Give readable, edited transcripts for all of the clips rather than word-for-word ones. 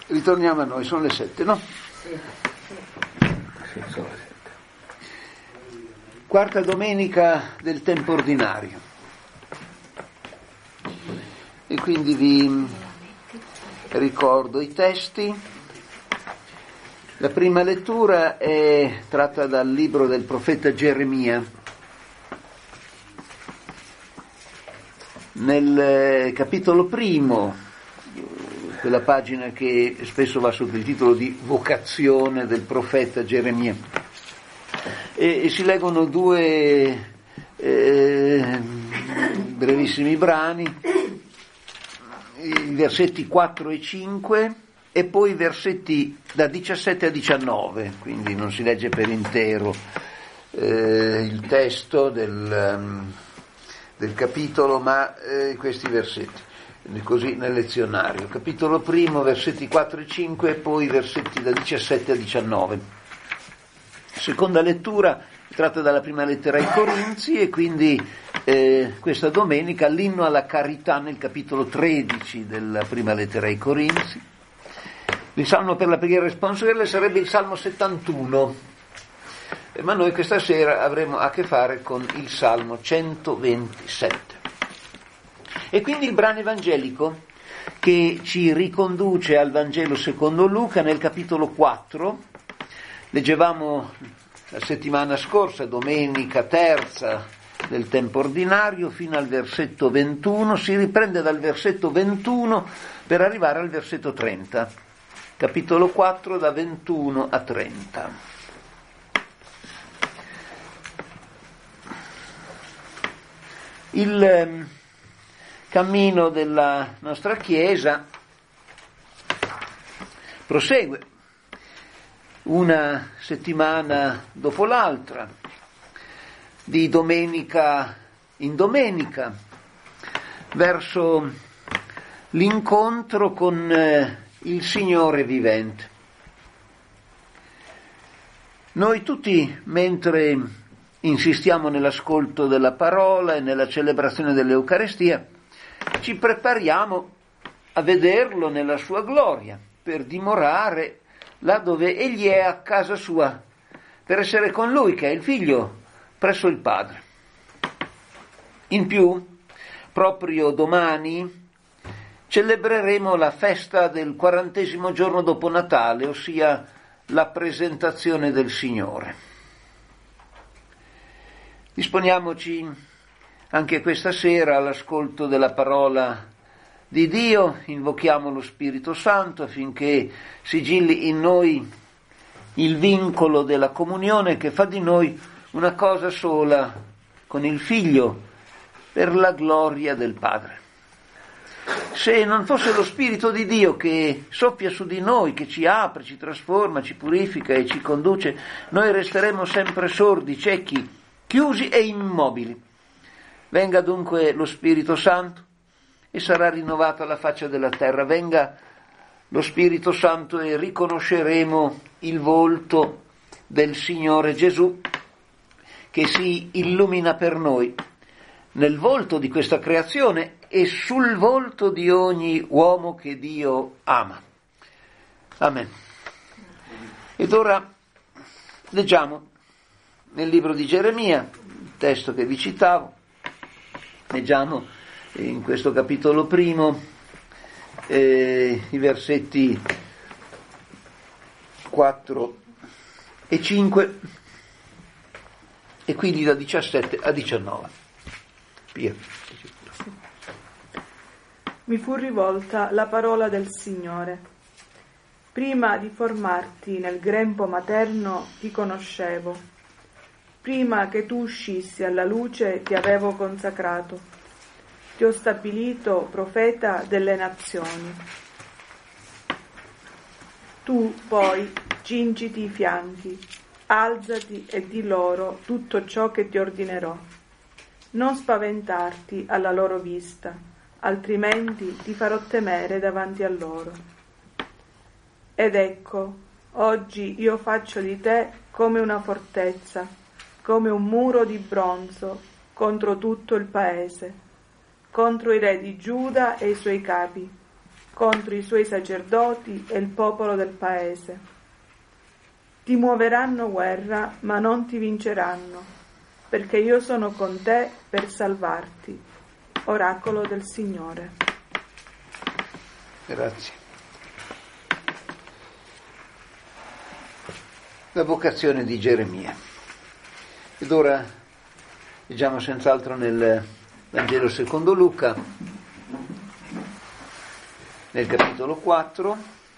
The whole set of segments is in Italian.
Ritorniamo a noi, sono le 7, no? Sì, sono le 7. Quarta domenica del tempo ordinario. E quindi vi ricordo i testi. La prima lettura è tratta dal libro del profeta Geremia. Nel capitolo primo, quella pagina che spesso va sotto il titolo di vocazione del profeta Geremia, e si leggono due brevissimi brani, i versetti 4 e 5 e poi i versetti da 17 a 19, quindi non si legge per intero il testo del capitolo, ma questi versetti. Così nel lezionario, capitolo primo, versetti 4 e 5 e poi versetti da 17 a 19. Seconda lettura tratta dalla prima lettera ai Corinzi e quindi questa domenica l'inno alla carità nel capitolo 13 della prima lettera ai Corinzi. Il salmo per la preghiera responsoriale sarebbe il salmo 71, ma noi questa sera avremo a che fare con il salmo 127. E quindi il brano evangelico che ci riconduce al Vangelo secondo Luca nel capitolo 4, leggevamo la settimana scorsa, domenica terza del tempo ordinario, fino al versetto 21, si riprende dal versetto 21 per arrivare al versetto 30, capitolo 4 da 21 a 30. Il cammino della nostra Chiesa prosegue una settimana dopo l'altra, di domenica in domenica, verso l'incontro con il Signore vivente. Noi tutti, mentre insistiamo nell'ascolto della parola e nella celebrazione dell'Eucarestia, ci prepariamo a vederlo nella sua gloria, per dimorare là dove egli è a casa sua, per essere con lui, che è il Figlio, presso il Padre. In più, proprio domani, celebreremo la festa del 40° giorno dopo Natale, ossia la presentazione del Signore. Disponiamoci anche questa sera all'ascolto della parola di Dio, invochiamo lo Spirito Santo affinché sigilli in noi il vincolo della comunione che fa di noi una cosa sola con il Figlio per la gloria del Padre. Se non fosse lo Spirito di Dio che soffia su di noi, che ci apre, ci trasforma, ci purifica e ci conduce, noi resteremo sempre sordi, ciechi, chiusi e immobili. Venga dunque lo Spirito Santo e sarà rinnovata la faccia della terra. Venga lo Spirito Santo e riconosceremo il volto del Signore Gesù che si illumina per noi nel volto di questa creazione e sul volto di ogni uomo che Dio ama. Amen. Ed ora leggiamo nel libro di Geremia, il testo che vi citavo. Leggiamo in questo capitolo primo i versetti 4 e 5 e quindi da 17 a 19. Pia. Mi fu rivolta la parola del Signore. Prima di formarti nel grembo materno ti conoscevo. Prima che tu uscissi alla luce ti avevo consacrato, ti ho stabilito profeta delle nazioni. Tu poi cingiti i fianchi, alzati e di loro tutto ciò che ti ordinerò. Non spaventarti alla loro vista, altrimenti ti farò temere davanti a loro. Ed ecco, oggi io faccio di te come una fortezza, come un muro di bronzo contro tutto il paese, contro i re di Giuda e i suoi capi, contro i suoi sacerdoti e il popolo del paese. Ti muoveranno guerra, ma non ti vinceranno, perché io sono con te per salvarti. Oracolo del Signore. Grazie. La vocazione di Geremia. Ed ora leggiamo senz'altro nel Vangelo secondo Luca, nel capitolo 4,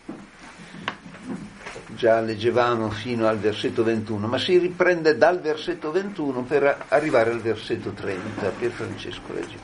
già leggevamo fino al versetto 21, ma si riprende dal versetto 21 per arrivare al versetto 30. Pier Francesco, leggi.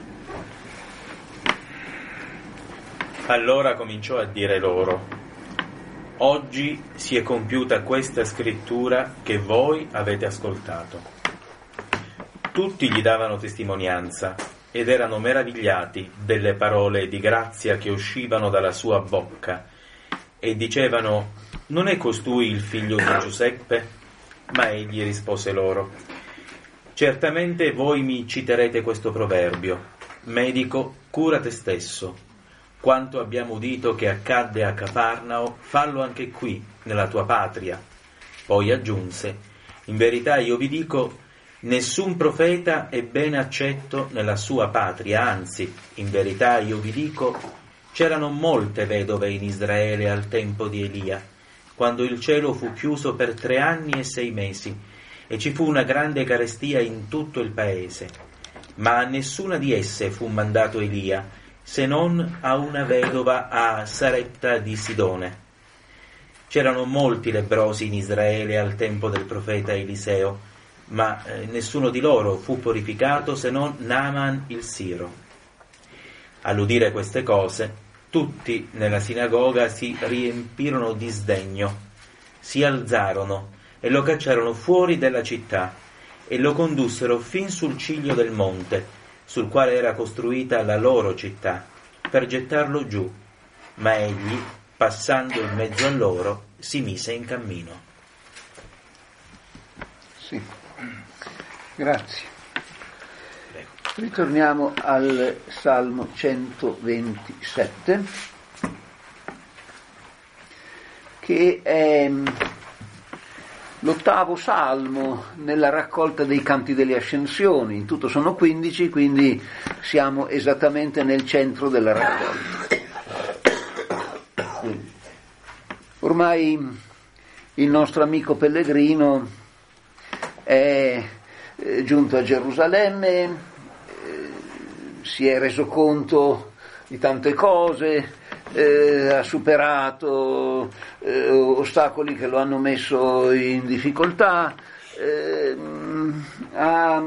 Allora cominciò a dire loro: oggi si è compiuta questa scrittura che voi avete ascoltato. Tutti gli davano testimonianza ed erano meravigliati delle parole di grazia che uscivano dalla sua bocca e dicevano: non è costui il figlio di Giuseppe? Ma egli rispose loro: certamente voi mi citerete questo proverbio: medico, cura te stesso. Quanto abbiamo udito che accadde a Cafarnao, fallo anche qui, nella tua patria. Poi aggiunse: in verità io vi dico, nessun profeta è bene accetto nella sua patria, anzi, in verità io vi dico, c'erano molte vedove in Israele al tempo di Elia, quando il cielo fu chiuso per 3 anni e 6 mesi, e ci fu una grande carestia in tutto il paese. Ma a nessuna di esse fu mandato Elia, se non a una vedova a Sarepta di Sidone. C'erano molti lebbrosi in Israele al tempo del profeta Eliseo, ma nessuno di loro fu purificato se non Naaman il Siro. All'udire queste cose, tutti nella sinagoga si riempirono di sdegno, si alzarono e lo cacciarono fuori della città e lo condussero fin sul ciglio del monte, sul quale era costruita la loro città, per gettarlo giù, ma egli, passando in mezzo a loro, si mise in cammino. Sì, grazie. Ritorniamo al Salmo 127, che è l'8° salmo nella raccolta dei canti delle ascensioni. In tutto sono 15, quindi siamo esattamente nel centro della raccolta. Ormai il nostro amico pellegrino è giunto a Gerusalemme, si è reso conto di tante cose, ha superato ostacoli che lo hanno messo in difficoltà, ha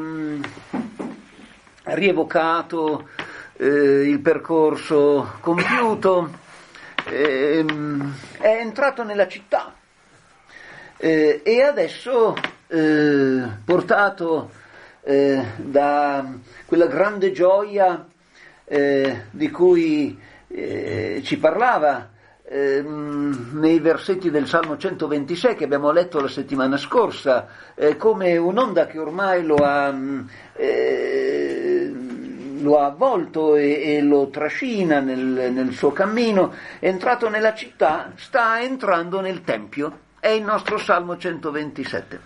rievocato il percorso compiuto, è entrato nella città e adesso, portato da quella grande gioia di cui ci parlava nei versetti del Salmo 126 che abbiamo letto la settimana scorsa, come un'onda che ormai lo ha avvolto e lo trascina nel suo cammino, è entrato nella città, sta entrando nel Tempio. È il nostro Salmo 127.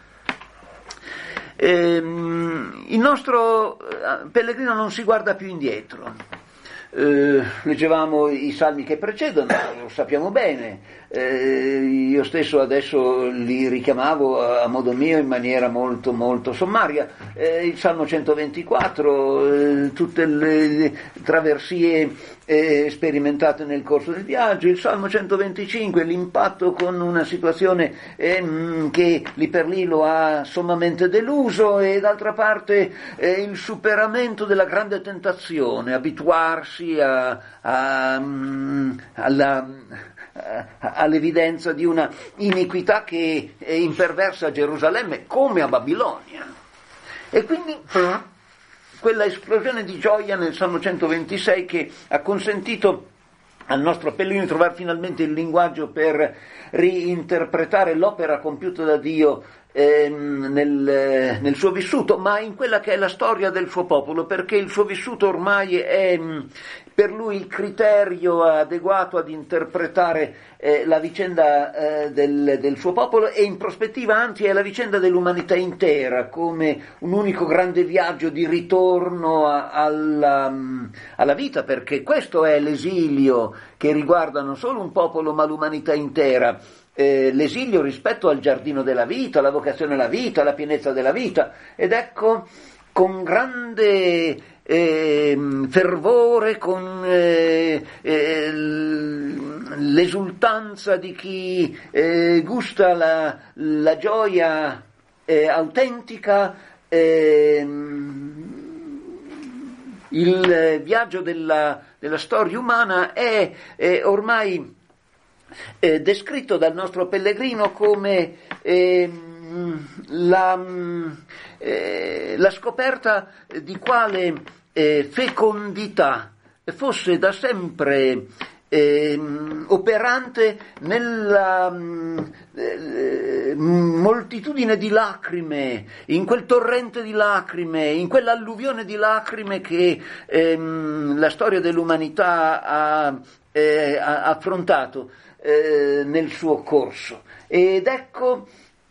Il nostro pellegrino non si guarda più indietro. Leggevamo i salmi che precedono, lo sappiamo bene, io stesso adesso li richiamavo a modo mio in maniera molto molto sommaria. Il Salmo 124, tutte le traversie sperimentate nel corso del viaggio, il Salmo 125, l'impatto con una situazione che lì per lì lo ha sommamente deluso, e d'altra parte il superamento della grande tentazione, abituarsi all'evidenza di una iniquità che imperversa a Gerusalemme come a Babilonia. E quindi quella esplosione di gioia nel Salmo 126 che ha consentito al nostro appellino di trovare finalmente il linguaggio per reinterpretare l'opera compiuta da Dio nel suo vissuto, ma in quella che è la storia del suo popolo, perché il suo vissuto ormai è per lui il criterio adeguato ad interpretare la vicenda del suo popolo, e in prospettiva anzi è la vicenda dell'umanità intera, come un unico grande viaggio di ritorno alla vita, perché questo è l'esilio che riguarda non solo un popolo ma l'umanità intera. L'esilio rispetto al giardino della vita, la vocazione alla vita, la pienezza della vita. Ed ecco, con grande fervore, con l'esultanza di chi gusta la gioia autentica, il viaggio della storia umana è ormai descritto dal nostro pellegrino come la scoperta di quale fecondità fosse da sempre operante nella moltitudine di lacrime, in quel torrente di lacrime, in quell'alluvione di lacrime che la storia dell'umanità ha affrontato nel suo corso. Ed ecco,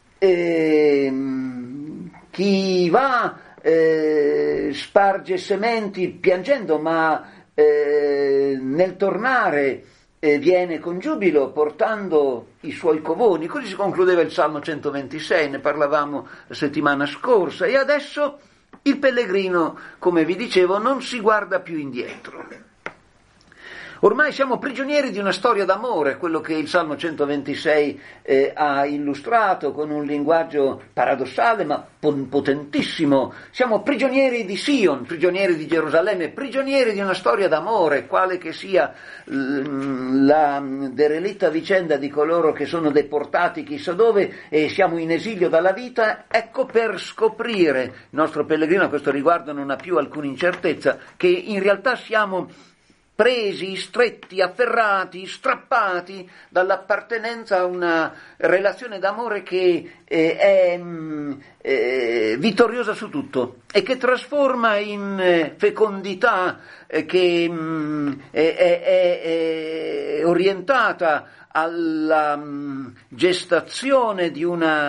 chi va sparge sementi piangendo, ma nel tornare viene con giubilo portando i suoi covoni. Così si concludeva il Salmo 126, ne parlavamo la settimana scorsa, e adesso il pellegrino, come vi dicevo, non si guarda più indietro. Ormai siamo prigionieri di una storia d'amore, quello che il Salmo 126 ha illustrato con un linguaggio paradossale ma potentissimo. Siamo prigionieri di Sion, prigionieri di Gerusalemme, prigionieri di una storia d'amore, quale che sia la derelitta vicenda di coloro che sono deportati chissà dove e siamo in esilio dalla vita. Ecco, per scoprire, il nostro pellegrino a questo riguardo non ha più alcuna incertezza, che in realtà siamo presi, stretti, afferrati, strappati dall'appartenenza a una relazione d'amore che è vittoriosa su tutto e che trasforma in fecondità, che è orientata alla gestazione di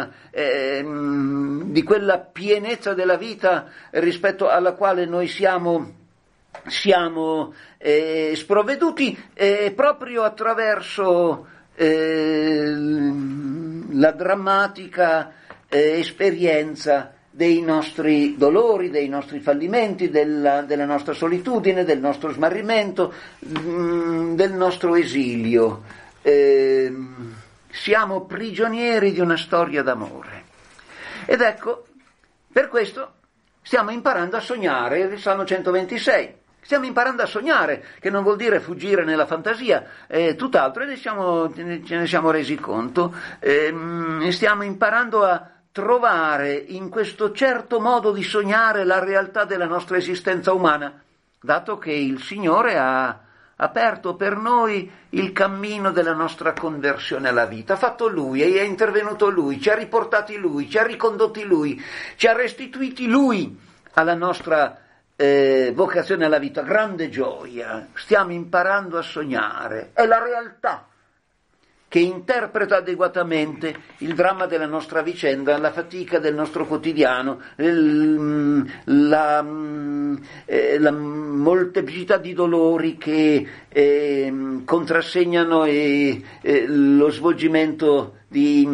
quella pienezza della vita rispetto alla quale noi siamo sprovveduti proprio attraverso la drammatica esperienza dei nostri dolori, dei nostri fallimenti, della nostra solitudine, del nostro smarrimento, del nostro esilio. Siamo prigionieri di una storia d'amore. Ed ecco, per questo stiamo imparando a sognare il Salmo 126. Stiamo imparando a sognare, che non vuol dire fuggire nella fantasia, tutt'altro, e ce ne siamo resi conto. Stiamo imparando a trovare in questo certo modo di sognare la realtà della nostra esistenza umana, dato che il Signore ha aperto per noi il cammino della nostra conversione alla vita. Ha fatto Lui, è intervenuto Lui, ci ha riportati Lui, ci ha ricondotti Lui, ci ha restituiti Lui alla nostra vocazione alla vita. Grande gioia, stiamo imparando a sognare, è la realtà che interpreta adeguatamente il dramma della nostra vicenda, la fatica del nostro quotidiano, la molteplicità di dolori che contrassegnano lo svolgimento di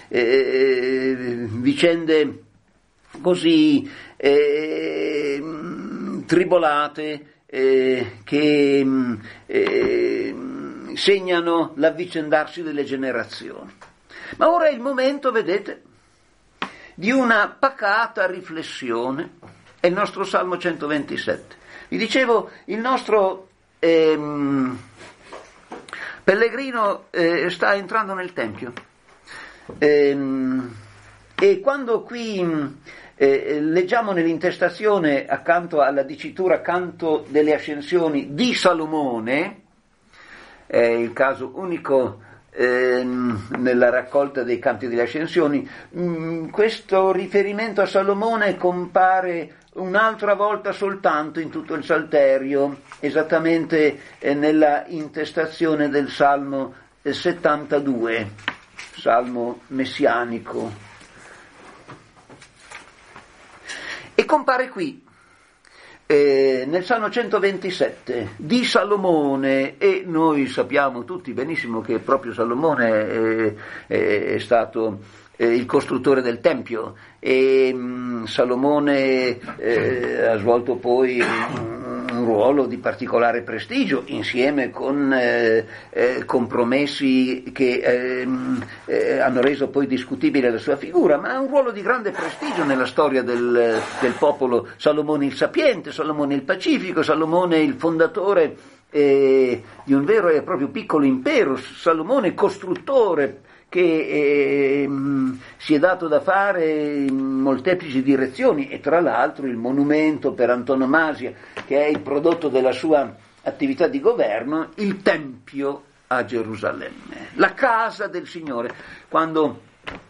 vicende così tribolate che segnano l'avvicendarsi delle generazioni. Ma ora è il momento, vedete, di una pacata riflessione. È il nostro Salmo 127. Vi dicevo, il nostro pellegrino sta entrando nel Tempio. E quando qui leggiamo nell'intestazione, accanto alla dicitura Canto delle Ascensioni di Salomone, è il caso unico nella raccolta dei Canti delle Ascensioni, questo riferimento a Salomone compare un'altra volta soltanto in tutto il Salterio, esattamente nella intestazione del Salmo 72, Salmo messianico. E compare qui, nel Salmo 127, di Salomone, e noi sappiamo tutti benissimo che proprio Salomone è stato il costruttore del Tempio, e Salomone ha svolto poi un ruolo di particolare prestigio insieme con compromessi che hanno reso poi discutibile la sua figura, ma ha un ruolo di grande prestigio nella storia del popolo. Salomone il sapiente, Salomone il pacifico, Salomone il fondatore di un vero e proprio piccolo impero, Salomone costruttore che si è dato da fare in molteplici direzioni, e tra l'altro il monumento per antonomasia, che è il prodotto della sua attività di governo, il Tempio a Gerusalemme, la casa del Signore. Quando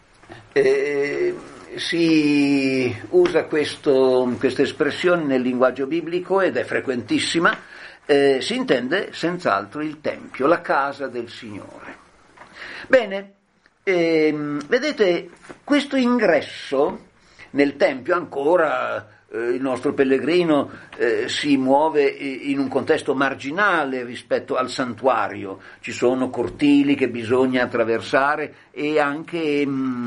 si usa questa espressione nel linguaggio biblico, ed è frequentissima, si intende senz'altro il Tempio, la casa del Signore. Bene, vedete, questo ingresso nel Tempio, ancora il nostro pellegrino si muove in un contesto marginale rispetto al santuario, ci sono cortili che bisogna attraversare e anche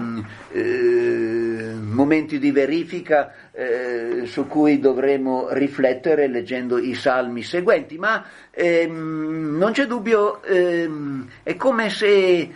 momenti di verifica su cui dovremo riflettere leggendo i salmi seguenti, ma non c'è dubbio, è come se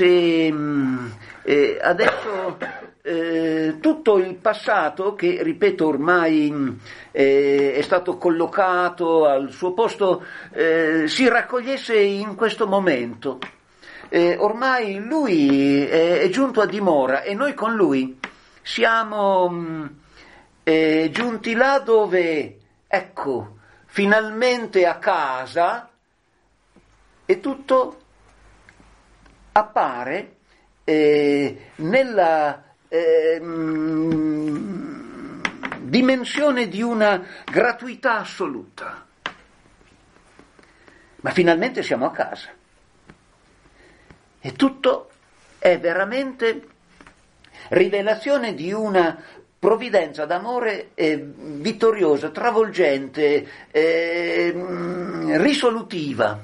adesso tutto il passato, che ripeto ormai è stato collocato al suo posto, si raccogliesse in questo momento. Ormai lui è giunto a dimora e noi con lui siamo giunti là dove, ecco, finalmente a casa, e tutto appare nella dimensione di una gratuità assoluta. Ma finalmente siamo a casa e tutto è veramente rivelazione di una provvidenza d'amore vittoriosa, travolgente, risolutiva.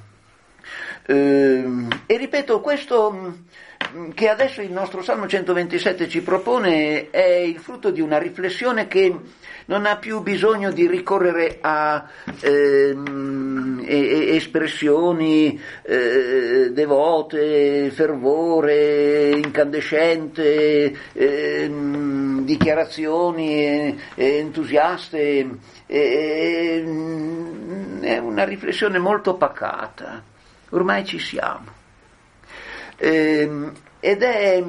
E ripeto, questo che adesso il nostro Salmo 127 ci propone è il frutto di una riflessione che non ha più bisogno di ricorrere a espressioni devote, fervore incandescente, dichiarazioni entusiaste. È una riflessione molto pacata. Ormai ci siamo. Ed è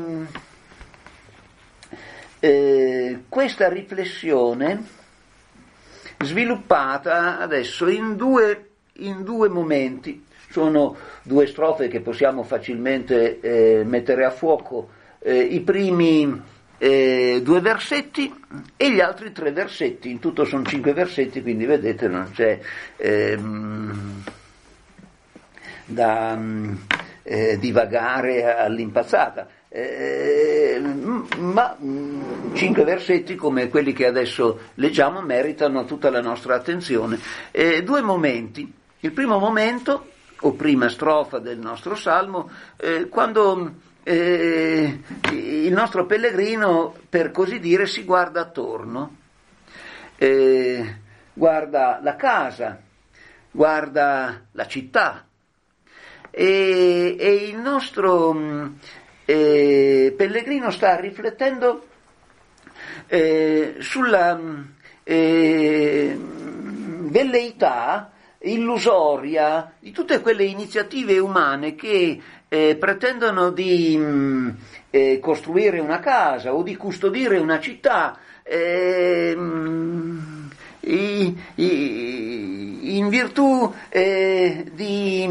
questa riflessione sviluppata adesso in due momenti. Sono due strofe che possiamo facilmente mettere a fuoco, i primi 2 versetti e gli altri 3 versetti. In tutto sono 5 versetti, quindi vedete non c'è da divagare all'impazzata, ma 5 versetti come quelli che adesso leggiamo meritano tutta la nostra attenzione. 2 momenti. Il primo momento, o prima strofa del nostro salmo, quando il nostro pellegrino, per così dire, si guarda attorno, guarda la casa, guarda la città, e il nostro pellegrino sta riflettendo sulla velleità illusoria di tutte quelle iniziative umane che pretendono di costruire una casa o di custodire una città in virtù di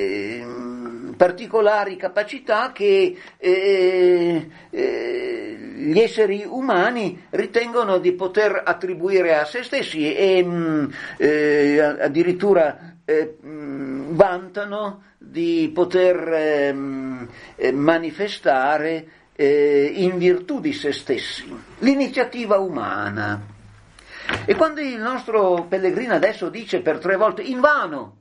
particolari capacità che gli esseri umani ritengono di poter attribuire a se stessi e addirittura vantano di poter manifestare in virtù di se stessi l'iniziativa umana. E quando il nostro pellegrino adesso dice per 3 volte invano,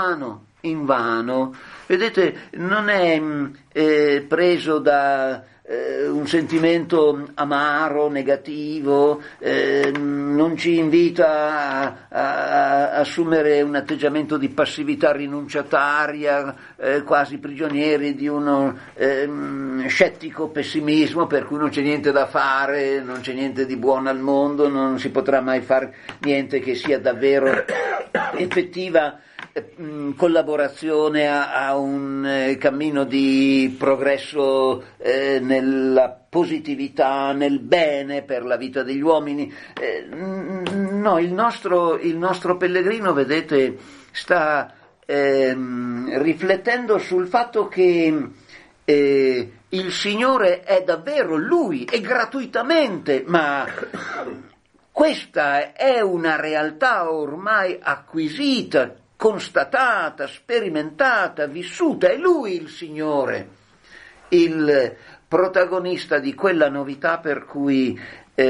vedete, non è preso da un sentimento amaro, negativo, non ci invita a assumere un atteggiamento di passività rinunciataria, quasi prigionieri di uno scettico pessimismo per cui non c'è niente da fare, non c'è niente di buono al mondo, non si potrà mai fare niente che sia davvero effettiva collaborazione a un cammino di progresso nella positività, nel bene per la vita degli uomini. No, il nostro pellegrino, vedete, sta riflettendo sul fatto che il Signore è davvero Lui e gratuitamente, ma questa è una realtà ormai acquisita, constatata, sperimentata, vissuta. È Lui il Signore, il protagonista di quella novità per cui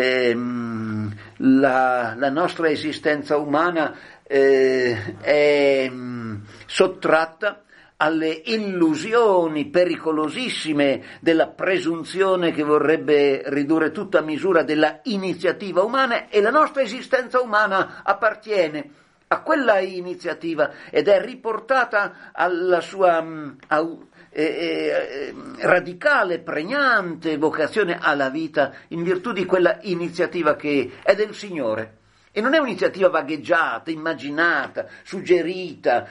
la nostra esistenza umana è sottratta alle illusioni pericolosissime della presunzione che vorrebbe ridurre tutto a misura della iniziativa umana, e la nostra esistenza umana appartiene a quella iniziativa ed è riportata alla sua radicale, pregnante vocazione alla vita in virtù di quella iniziativa che è del Signore. E non è un'iniziativa vagheggiata, immaginata, suggerita,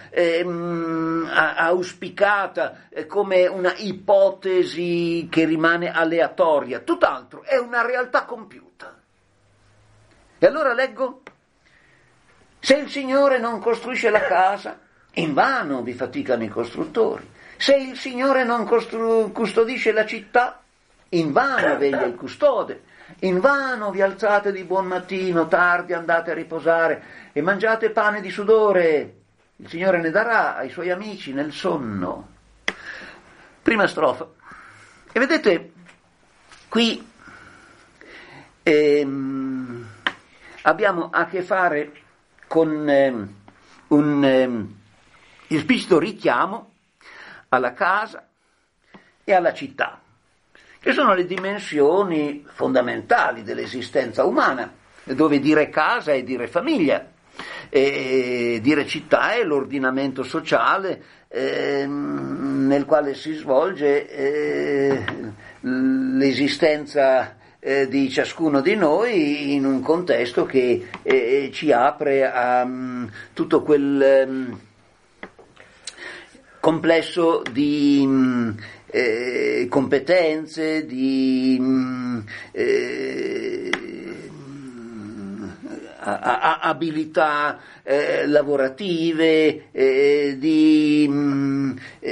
auspicata come una ipotesi che rimane aleatoria, tutt'altro, è una realtà compiuta. E allora leggo: se il Signore non costruisce la casa, invano vi faticano i costruttori. Se il Signore non custodisce la città, invano veglia il custode. Invano vi alzate di buon mattino, tardi andate a riposare e mangiate pane di sudore. Il Signore ne darà ai suoi amici nel sonno. Prima strofa. E vedete, qui abbiamo a che fare con un esplicito richiamo alla casa e alla città, che sono le dimensioni fondamentali dell'esistenza umana, dove dire casa è dire famiglia, e dire città è l'ordinamento sociale nel quale si svolge l'esistenza di ciascuno di noi in un contesto che ci apre a tutto quel complesso di competenze, di abilità lavorative, di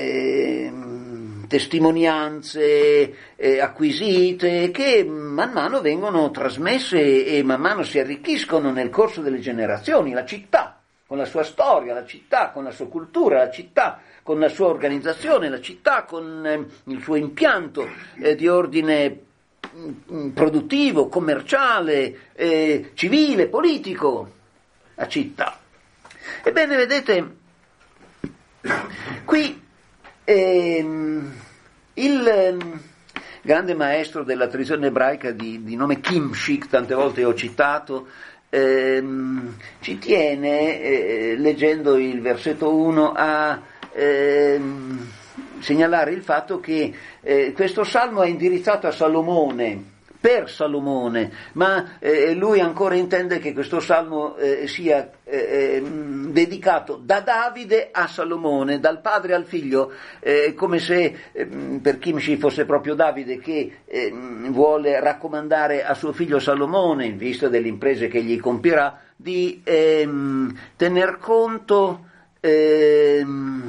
testimonianze acquisite che man mano vengono trasmesse e man mano si arricchiscono nel corso delle generazioni. La città con la sua storia, la città con la sua cultura, la città con la sua organizzazione, la città con il suo impianto di ordine produttivo, commerciale, civile, politico, la città. Ebbene, vedete, qui il grande maestro della tradizione ebraica di nome Kimshik, tante volte ho citato, ci tiene, leggendo il versetto 1, a segnalare il fatto che questo salmo è indirizzato a Salomone, per Salomone, ma lui ancora intende che questo salmo sia dedicato da Davide a Salomone, dal padre al figlio, come se per Kimshi fosse proprio Davide che vuole raccomandare a suo figlio Salomone, in vista delle imprese che gli compirà, di tener conto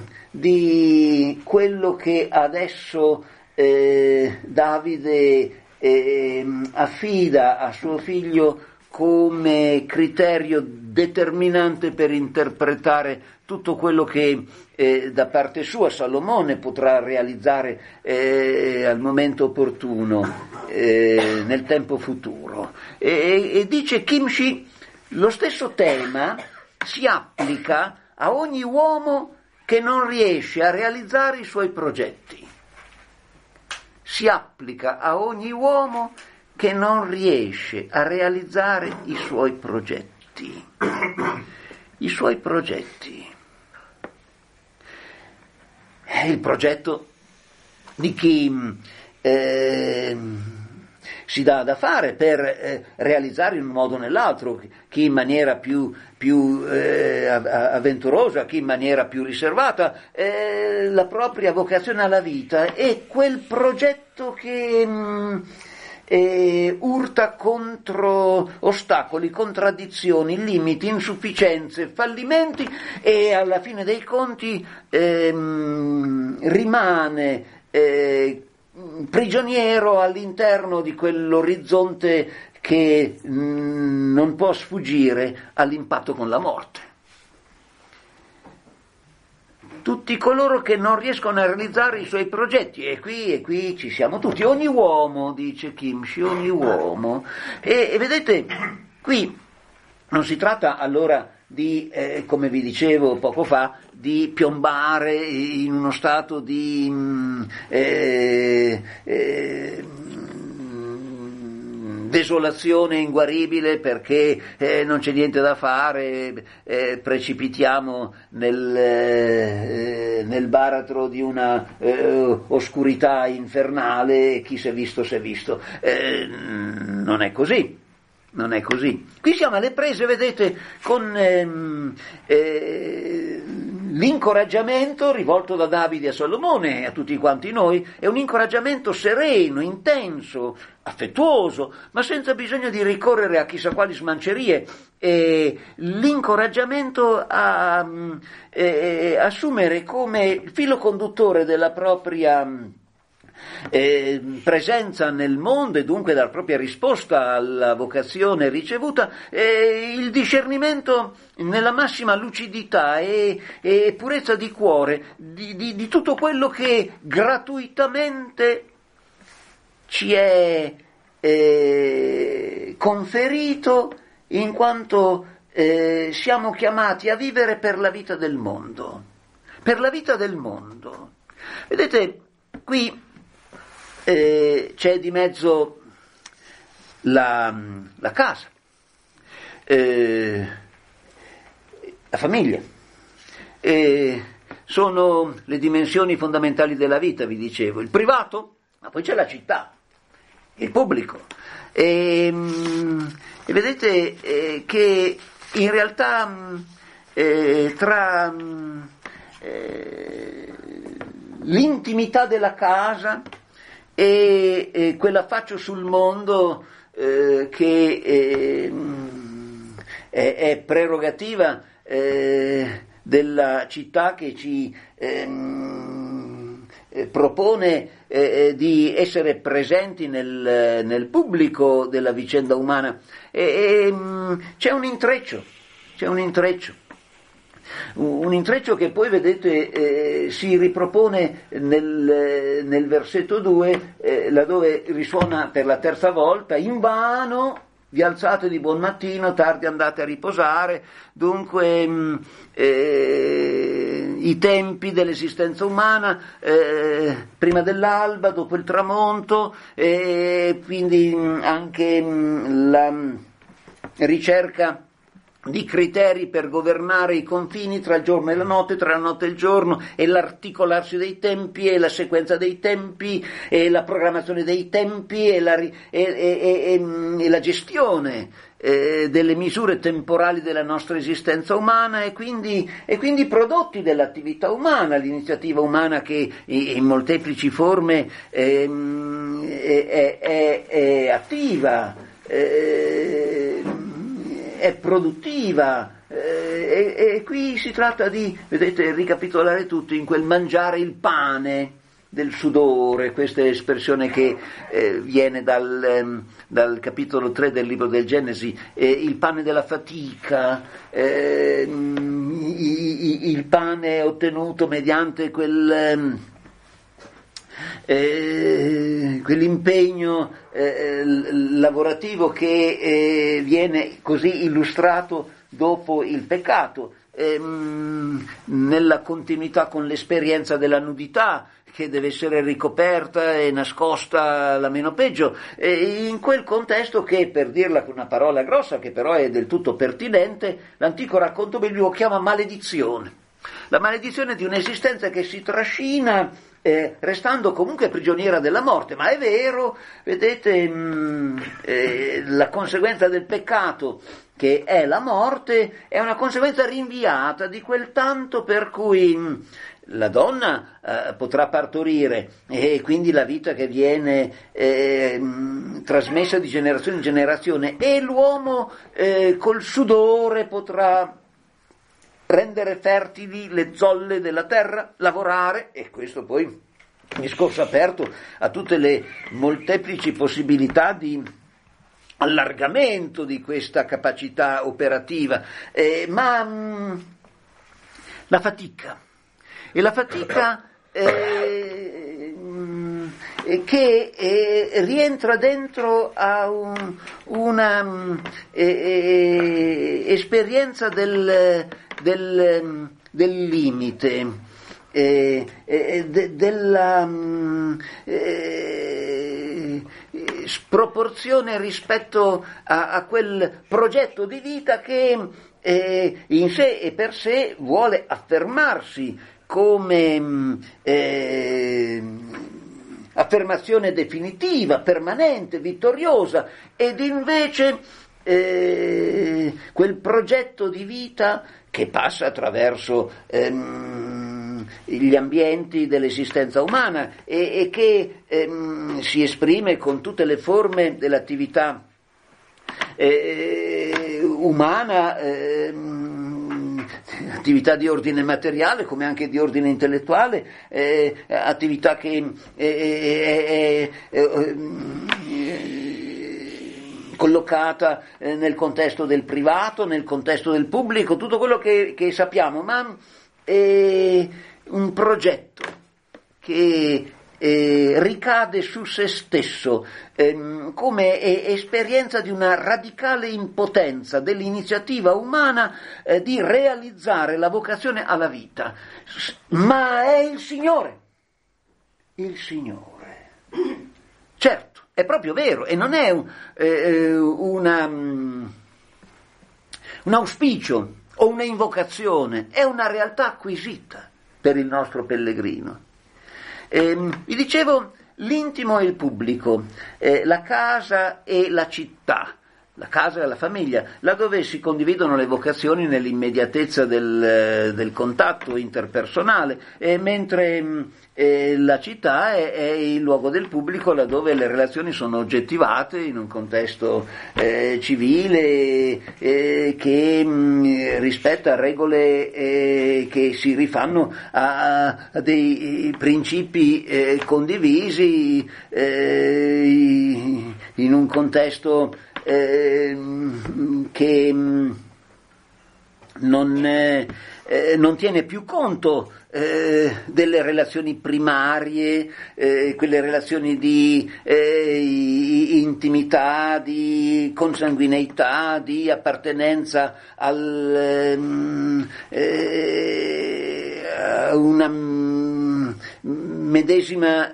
di quello che adesso Davide affida a suo figlio come criterio determinante per interpretare tutto quello che da parte sua Salomone potrà realizzare al momento opportuno, nel tempo futuro. E dice Kimchi, lo stesso tema si applica a ogni uomo che non riesce a realizzare i suoi progetti. Si applica a ogni uomo che non riesce a realizzare i suoi progetti. I suoi progetti. È il progetto di chi si dà da fare per realizzare in un modo o nell'altro, chi in maniera più avventurosa, chi in maniera più riservata, la propria vocazione alla vita è quel progetto che urta contro ostacoli, contraddizioni, limiti, insufficienze, fallimenti e alla fine dei conti rimane prigioniero all'interno di quell'orizzonte che non può sfuggire all'impatto con la morte. Tutti coloro che non riescono a realizzare i suoi progetti, e qui ci siamo tutti, ogni uomo, dice Kimchi, ogni uomo. E vedete, qui non si tratta allora di, come vi dicevo poco fa, di piombare in uno stato di desolazione inguaribile perché non c'è niente da fare, precipitiamo nel baratro di una oscurità infernale e chi si è visto si è visto. Non è così. Non è così. Qui siamo alle prese, vedete, con l'incoraggiamento rivolto da Davide a Salomone e a tutti quanti noi, è un incoraggiamento sereno, intenso, affettuoso, ma senza bisogno di ricorrere a chissà quali smancerie. L'incoraggiamento a assumere come filo conduttore della propria presenza nel mondo e dunque dalla propria risposta alla vocazione ricevuta, il discernimento nella massima lucidità e purezza di cuore di tutto quello che gratuitamente ci è conferito in quanto siamo chiamati a vivere per la vita del mondo. Per la vita del mondo. Vedete, qui c'è di mezzo la casa, la famiglia, sono le dimensioni fondamentali della vita, vi dicevo, il privato, ma poi c'è la città, il pubblico, e vedete che in realtà tra l'intimità della casa e quell'affaccio sul mondo che è prerogativa della città che ci propone di essere presenti nel pubblico della vicenda umana. C'è un intreccio. Un intreccio che poi, vedete, si ripropone nel versetto 2, laddove risuona per la terza volta: invano vi alzate di buon mattino, tardi andate a riposare. Dunque i tempi dell'esistenza umana, prima dell'alba, dopo il tramonto, quindi anche la ricerca di criteri per governare i confini tra il giorno e la notte, tra la notte e il giorno, e l'articolarsi dei tempi e la sequenza dei tempi e la programmazione dei tempi e la gestione delle misure temporali della nostra esistenza umana e quindi prodotti dell'attività umana, l'iniziativa umana che in molteplici forme è attiva, è produttiva, e qui si tratta di, vedete, ricapitolare tutto in quel mangiare il pane del sudore, questa espressione che viene dal capitolo 3 del libro del Genesi, il pane della fatica, il pane ottenuto mediante quell'impegno lavorativo che viene così illustrato dopo il peccato, nella continuità con l'esperienza della nudità, che deve essere ricoperta e nascosta la meno peggio, in quel contesto che, per dirla con una parola grossa che però è del tutto pertinente, l'antico racconto biblico chiama maledizione. La maledizione di un'esistenza che si trascina restando comunque prigioniera della morte, ma è vero, vedete, la conseguenza del peccato, che è la morte, è una conseguenza rinviata di quel tanto per cui la donna potrà partorire, e quindi la vita che viene trasmessa di generazione in generazione, e l'uomo col sudore potrà rendere fertili le zolle della terra, lavorare, e questo poi discorso aperto a tutte le molteplici possibilità di allargamento di questa capacità operativa, ma la fatica che rientra dentro a una esperienza del limite, della sproporzione rispetto a quel progetto di vita che in sé e per sé vuole affermarsi come affermazione definitiva, permanente, vittoriosa, ed invece quel progetto di vita che passa attraverso gli ambienti dell'esistenza umana e che si esprime con tutte le forme dell'attività umana, attività di ordine materiale come anche di ordine intellettuale, attività che collocata nel contesto del privato, nel contesto del pubblico, tutto quello che sappiamo, ma un progetto che ricade su se stesso come esperienza di una radicale impotenza dell'iniziativa umana di realizzare la vocazione alla vita, ma è il Signore. Certo, è proprio vero, e non è un auspicio o una invocazione, è una realtà acquisita per il nostro pellegrino. Vi dicevo, l'intimo e il pubblico, la casa e la città, la casa e la famiglia, laddove si condividono le vocazioni nell'immediatezza del contatto interpersonale, mentre la città è il luogo del pubblico, laddove le relazioni sono oggettivate in un contesto civile che rispetta regole che si rifanno a dei principi condivisi in un contesto che non tiene più conto delle relazioni primarie, quelle relazioni di intimità, di consanguineità, di appartenenza a una medesima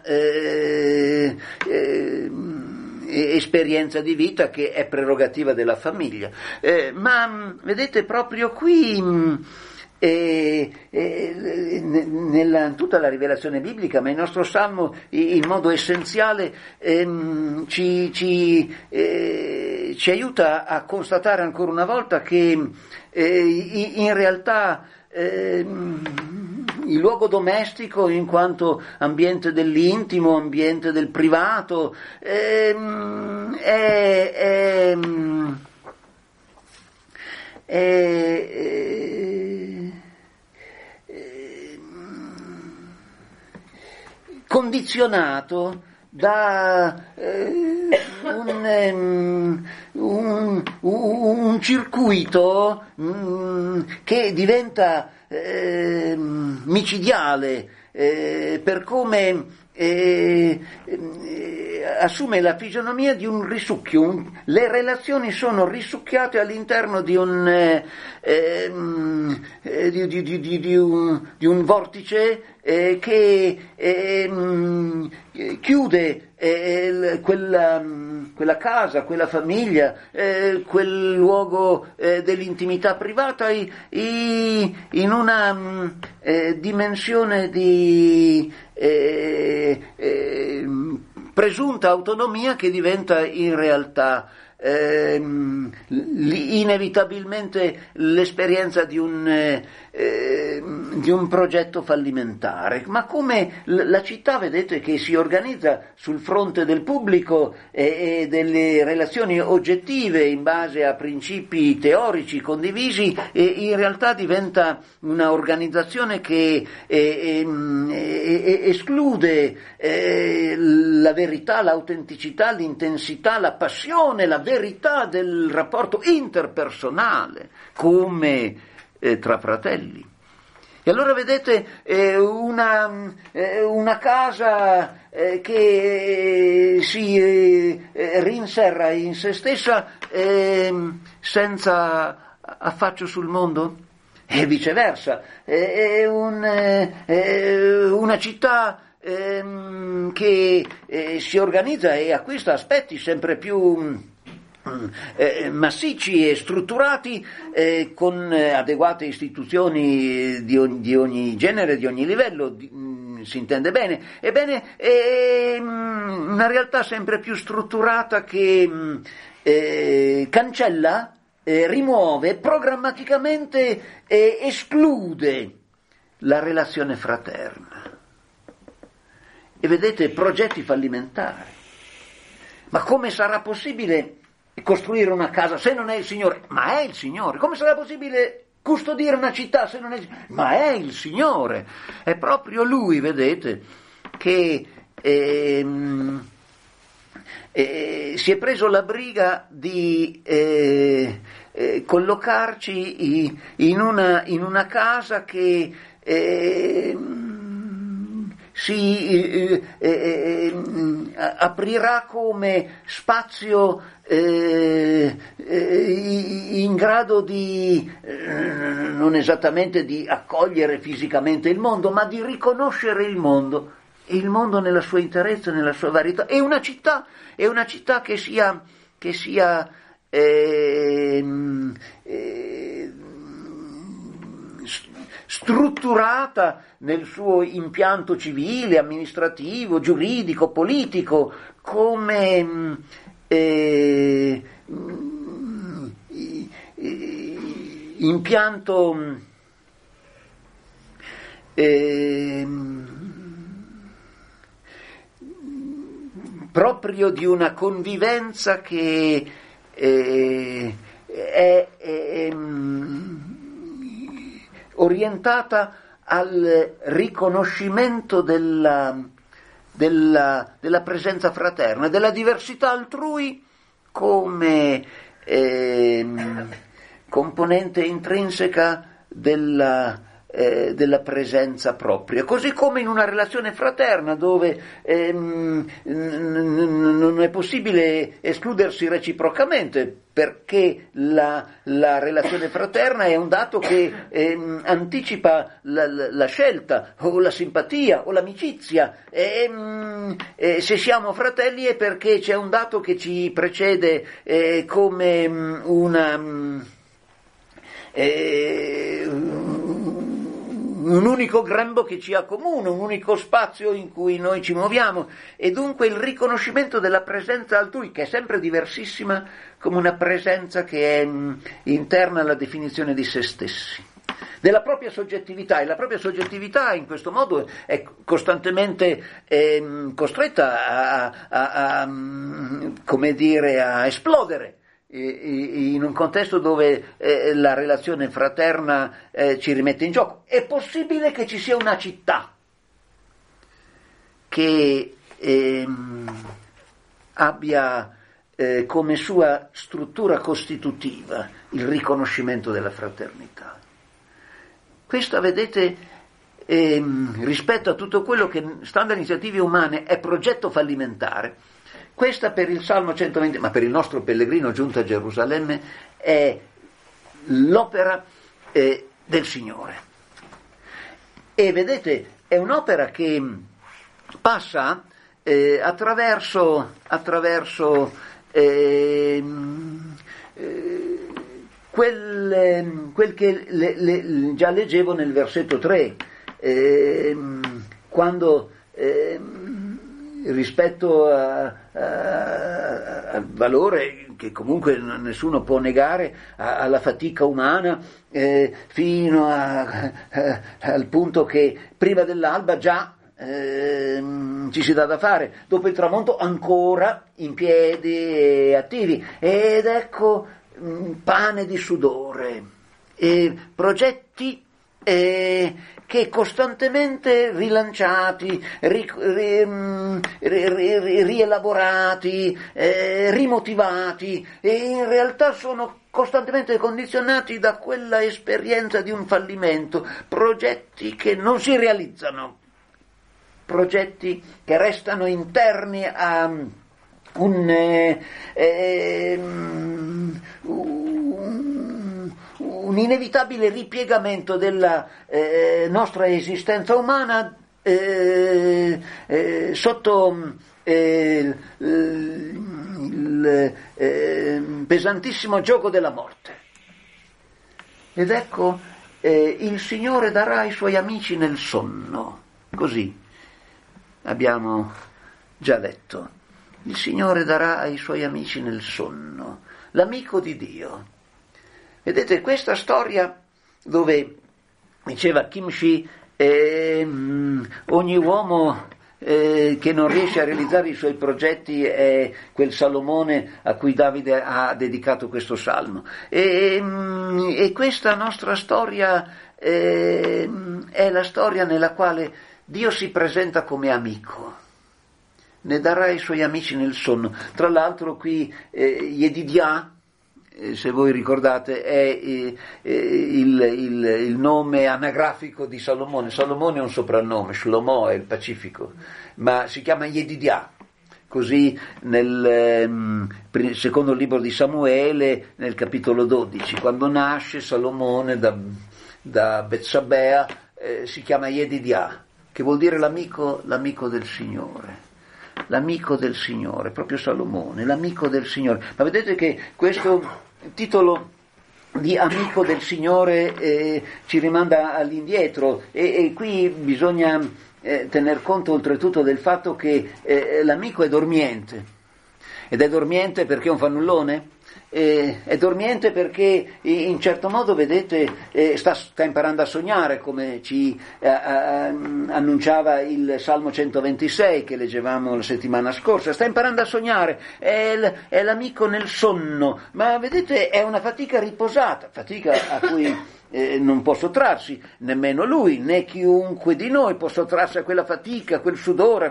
esperienza di vita che è prerogativa della famiglia. Ma vedete, proprio qui nella tutta la rivelazione biblica, ma il nostro Salmo in modo essenziale ci aiuta a constatare ancora una volta che in realtà il luogo domestico, in quanto ambiente dell'intimo, ambiente del privato, condizionato da un circuito che diventa micidiale per come assume la fisionomia di un risucchio. Le relazioni sono risucchiate all'interno di un vortice che chiude quella casa, quella famiglia, quel luogo dell'intimità privata in una dimensione di presunta autonomia che diventa in realtà inevitabilmente l'esperienza di un progetto fallimentare. Ma come la città, vedete, che si organizza sul fronte del pubblico e delle relazioni oggettive in base a principi teorici condivisi, in realtà diventa una organizzazione che esclude la verità, l'autenticità, l'intensità, la passione, la verità del rapporto interpersonale come tra fratelli. E allora vedete una casa che si rinserra in se stessa senza affaccio sul mondo, e viceversa, una città che si organizza e acquista aspetti sempre più massicci e strutturati, con adeguate istituzioni di ogni genere, di ogni livello, si intende bene. Ebbene, è una realtà sempre più strutturata che cancella, rimuove, programmaticamente esclude la relazione fraterna. E vedete, progetti fallimentari. Ma come sarà possibile costruire una casa se non è il Signore? Ma è il Signore. Come sarà possibile custodire una città se non è il Signore? Ma è il Signore. È proprio Lui, vedete, che si è preso la briga di collocarci in una casa che si aprirà come spazio in grado di non esattamente di accogliere fisicamente il mondo, ma di riconoscere il mondo nella sua interezza, nella sua varietà. È una città che sia strutturata nel suo impianto civile, amministrativo, giuridico, politico, come impianto proprio di una convivenza che è orientata al riconoscimento della presenza fraterna, della diversità altrui come componente intrinseca della presenza propria, così come in una relazione fraterna dove non è possibile escludersi reciprocamente, perché la relazione fraterna è un dato che anticipa la scelta o la simpatia o l'amicizia, se siamo fratelli è perché c'è un dato che ci precede come un unico grembo che ci accomuna, un unico spazio in cui noi ci muoviamo, e dunque il riconoscimento della presenza altrui, che è sempre diversissima, come una presenza che è interna alla definizione di se stessi, della propria soggettività, e la propria soggettività in questo modo è costantemente costretta a esplodere in un contesto dove la relazione fraterna ci rimette in gioco. È possibile che ci sia una città che abbia come sua struttura costitutiva il riconoscimento della fraternità. Questa, vedete, rispetto a tutto quello che stando alle iniziative umane è progetto fallimentare, questa per il Salmo 120, ma per il nostro pellegrino giunto a Gerusalemme, è l'opera del Signore. E vedete, è un'opera che passa attraverso quel che già leggevo nel versetto 3, quando rispetto al valore che comunque nessuno può negare alla fatica umana, fino al punto che prima dell'alba già ci si dà da fare, dopo il tramonto ancora in piedi e attivi, ed ecco pane di sudore, progetti che costantemente rilanciati, rielaborati, rimotivati, e in realtà sono costantemente condizionati da quella esperienza di un fallimento, progetti che non si realizzano, progetti che restano interni a un inevitabile ripiegamento della nostra esistenza umana sotto il pesantissimo gioco della morte. Ed ecco, il Signore darà ai Suoi amici nel sonno, così abbiamo già letto. Il Signore darà ai Suoi amici nel sonno, l'amico di Dio. Vedete, questa storia dove diceva Kimchi, ogni uomo che non riesce a realizzare i suoi progetti è quel Salomone a cui Davide ha dedicato questo salmo. E questa nostra storia è la storia nella quale Dio si presenta come amico. Ne darà ai Suoi amici nel sonno. Tra l'altro qui Yedidia, se voi ricordate, è il nome anagrafico di Salomone. Salomone è un soprannome, Shlomo è il Pacifico, ma si chiama Yedidia. Così nel secondo libro di Samuele, nel capitolo 12, quando nasce Salomone da Betsabea, si chiama Yedidia, che vuol dire l'amico del Signore. L'amico del Signore, proprio Salomone, l'amico del Signore. Ma vedete che questo titolo di amico del Signore ci rimanda all'indietro, e qui bisogna tener conto oltretutto del fatto che l'amico è dormiente, ed è dormiente perché è un fannullone, è dormiente perché in certo modo, vedete, sta imparando a sognare, come ci annunciava il Salmo 126 che leggevamo la settimana scorsa. Sta imparando a sognare, è l'amico nel sonno, ma vedete è una fatica riposata, fatica a cui non può sottrarsi nemmeno lui, né chiunque di noi può sottrarsi a quella fatica, a quel sudore,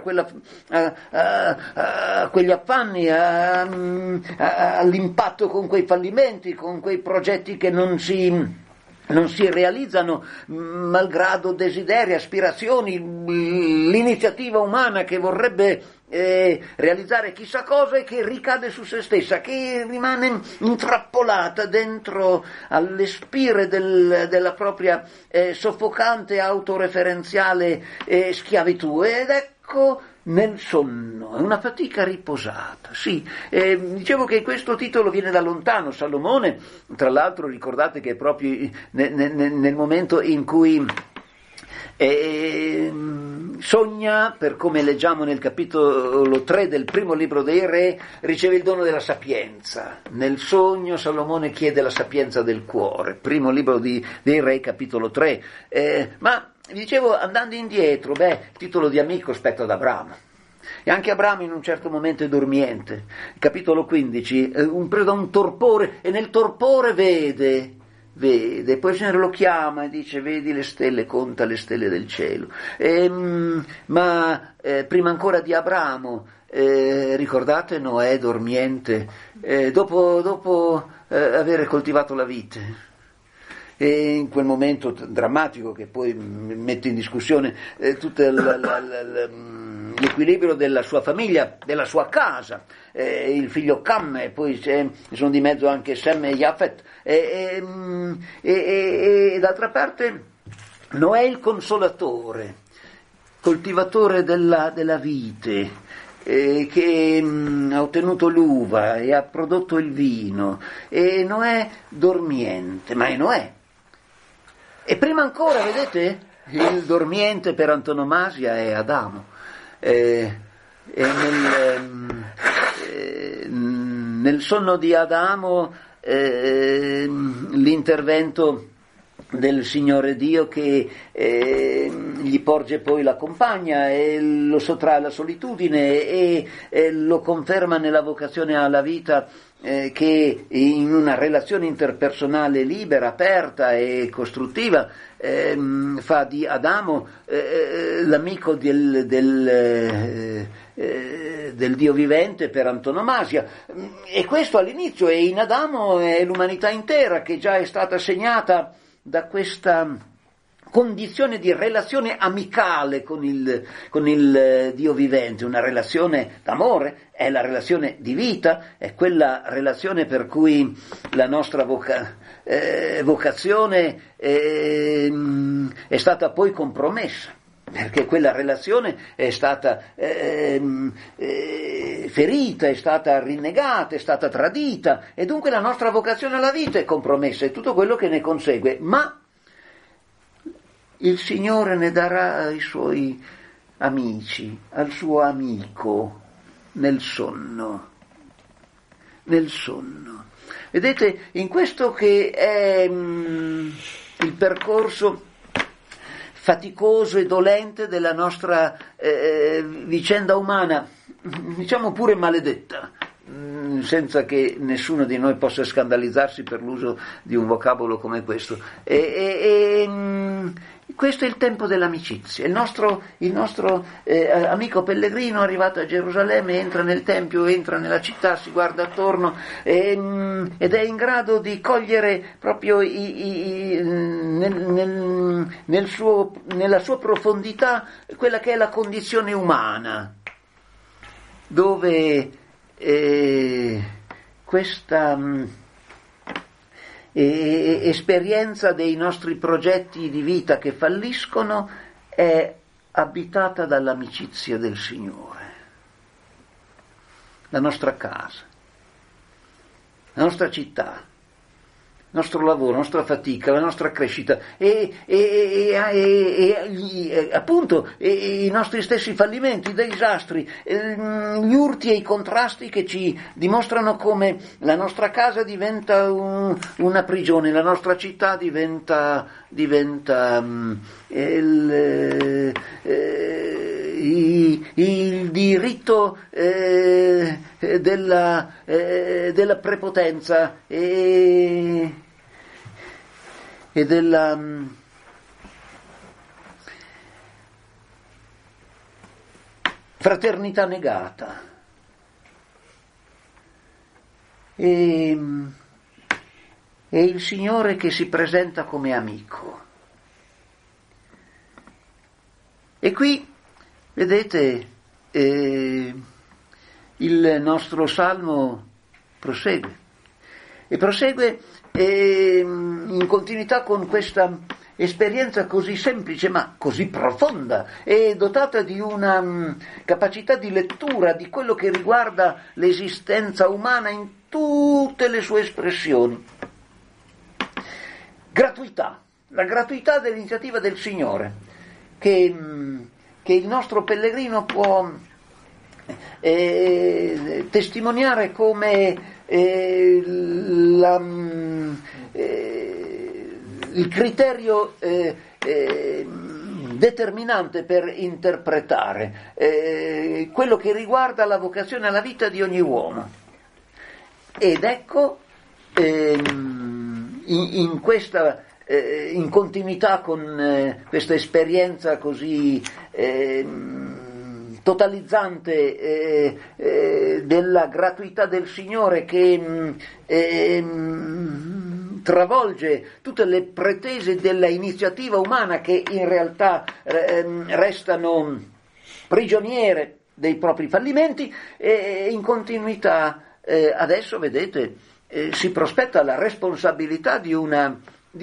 a quegli affanni, all'impatto con quei fallimenti, con quei progetti che non si realizzano, malgrado desideri, aspirazioni, l'iniziativa umana che vorrebbe realizzare chissà cosa e che ricade su se stessa, che rimane intrappolata dentro alle spire della propria soffocante autoreferenziale schiavitù. Ed ecco, nel sonno, è una fatica riposata, sì. Dicevo che questo titolo viene da lontano. Salomone, tra l'altro, ricordate che proprio nel momento in cui sogna, per come leggiamo nel capitolo 3 del primo libro dei Re, riceve il dono della sapienza. Nel sogno Salomone chiede la sapienza del cuore, primo libro dei Re, capitolo 3. Ma dicevo, andando indietro, titolo di amico spetta ad Abramo. E anche Abramo in un certo momento è dormiente. Capitolo 15, da un torpore, e nel torpore vede vede, poi il Signore lo chiama e dice vedi le stelle, conta le stelle del cielo, ma prima ancora di Abramo, ricordate Noè dormiente, dopo avere coltivato la vite, e in quel momento drammatico che poi mette in discussione tutto l'equilibrio della sua famiglia, della sua casa, il figlio Cam, e poi sono di mezzo anche Sem e Jafet, e d'altra parte Noè il consolatore, coltivatore della vite, che ha ottenuto l'uva e ha prodotto il vino, e Noè dormiente, ma è Noè. E prima ancora, vedete, il dormiente per antonomasia è Adamo. Nel sonno di Adamo l'intervento del Signore Dio che gli porge poi la compagna e lo sottrae alla solitudine e lo conferma nella vocazione alla vita, che in una relazione interpersonale libera, aperta e costruttiva fa di Adamo l'amico del Dio vivente per antonomasia. E questo all'inizio, e in Adamo è l'umanità intera che già è stata segnata da questa condizione di relazione amicale con il Dio vivente, una relazione d'amore, è la relazione di vita, è quella relazione per cui la nostra vocazione è stata poi compromessa, perché quella relazione è stata ferita, è stata rinnegata, è stata tradita, e dunque la nostra vocazione alla vita è compromessa e tutto quello che ne consegue, ma il Signore ne darà ai suoi amici, al suo amico, nel sonno. Vedete, in questo che è il percorso faticoso e dolente della nostra vicenda umana, diciamo pure maledetta, senza che nessuno di noi possa scandalizzarsi per l'uso di un vocabolo come questo. Questo è il tempo dell'amicizia. Il nostro amico pellegrino arrivato a Gerusalemme entra nel Tempio, entra nella città, si guarda attorno ed è in grado di cogliere proprio nella sua profondità quella che è la condizione umana, dove questa esperienza dei nostri progetti di vita che falliscono è abitata dall'amicizia del Signore. La nostra casa, la nostra città, il nostro lavoro, la nostra fatica, la nostra crescita e appunto i nostri stessi fallimenti, i disastri, gli urti e i contrasti che ci dimostrano come la nostra casa diventa una prigione, la nostra città diventa il diritto della prepotenza e della fraternità negata. E il Signore che si presenta come amico. E qui, vedete, il nostro salmo prosegue in continuità con questa esperienza così semplice ma così profonda e dotata di una capacità di lettura di quello che riguarda l'esistenza umana in tutte le sue espressioni. La gratuità dell'iniziativa del Signore, che il nostro pellegrino può testimoniare come il criterio determinante per interpretare quello che riguarda la vocazione alla vita di ogni uomo. Ed ecco in questa in continuità con questa esperienza così totalizzante della gratuità del Signore che travolge tutte le pretese della iniziativa umana che in realtà restano prigioniere dei propri fallimenti, e in continuità adesso vedete si prospetta la responsabilità di una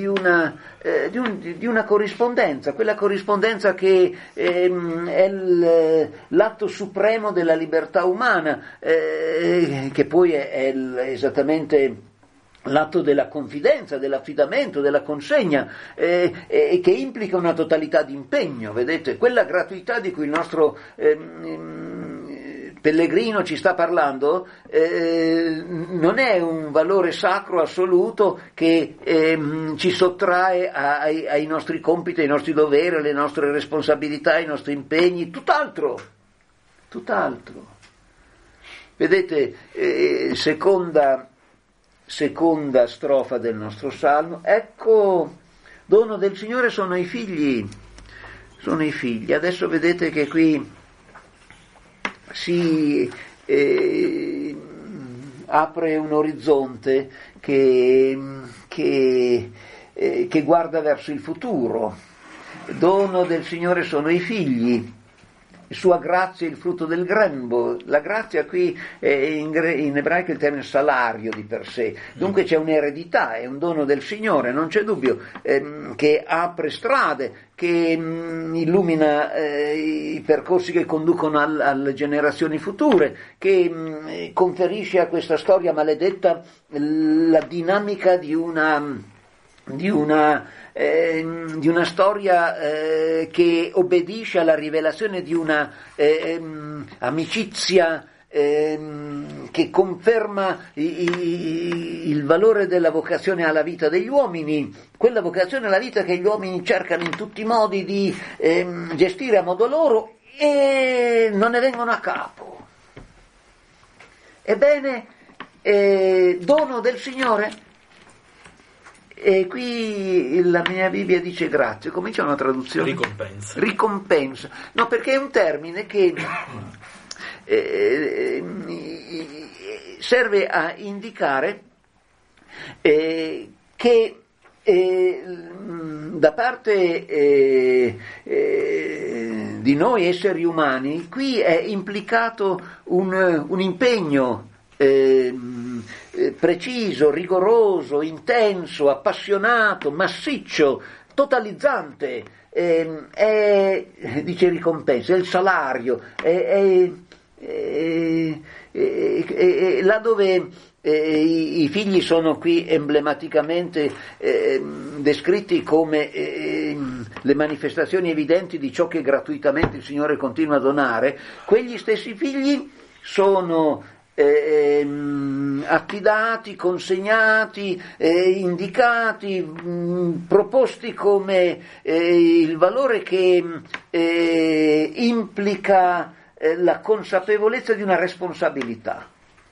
corrispondenza, quella corrispondenza che è l'atto supremo della libertà umana, che poi è esattamente l'atto della confidenza, dell'affidamento, della consegna, che implica una totalità di impegno. Vedete, quella gratuità di cui il nostro Pellegrino ci sta parlando non è un valore sacro assoluto che ci sottrae ai nostri compiti, ai nostri doveri, alle nostre responsabilità, ai nostri impegni, tutt'altro. Vedete, seconda strofa del nostro salmo: ecco, dono del Signore sono i figli. Adesso vedete che qui si apre un orizzonte che guarda verso il futuro. Dono del Signore sono i figli, sua grazia è il frutto del grembo. La grazia qui in ebraico è il termine salario di per sé, dunque c'è un'eredità, è un dono del Signore, non c'è dubbio, che apre strade, che illumina i percorsi che conducono alle generazioni future, che conferisce a questa storia maledetta la dinamica di una storia che obbedisce alla rivelazione di una amicizia che conferma il valore della vocazione alla vita degli uomini, quella vocazione alla vita che gli uomini cercano in tutti i modi di gestire a modo loro e non ne vengono a capo. Ebbene, dono del Signore. E qui la mia Bibbia dice grazia, come c'è una traduzione? Ricompensa. No, perché è un termine che serve a indicare che da parte di noi esseri umani qui è implicato un impegno preciso, rigoroso, intenso, appassionato, massiccio, totalizzante, dice ricompensa, è il salario, là dove i figli sono qui emblematicamente descritti come le manifestazioni evidenti di ciò che gratuitamente il Signore continua a donare, quegli stessi figli sono affidati, consegnati, indicati, proposti come il valore che implica la consapevolezza di una responsabilità.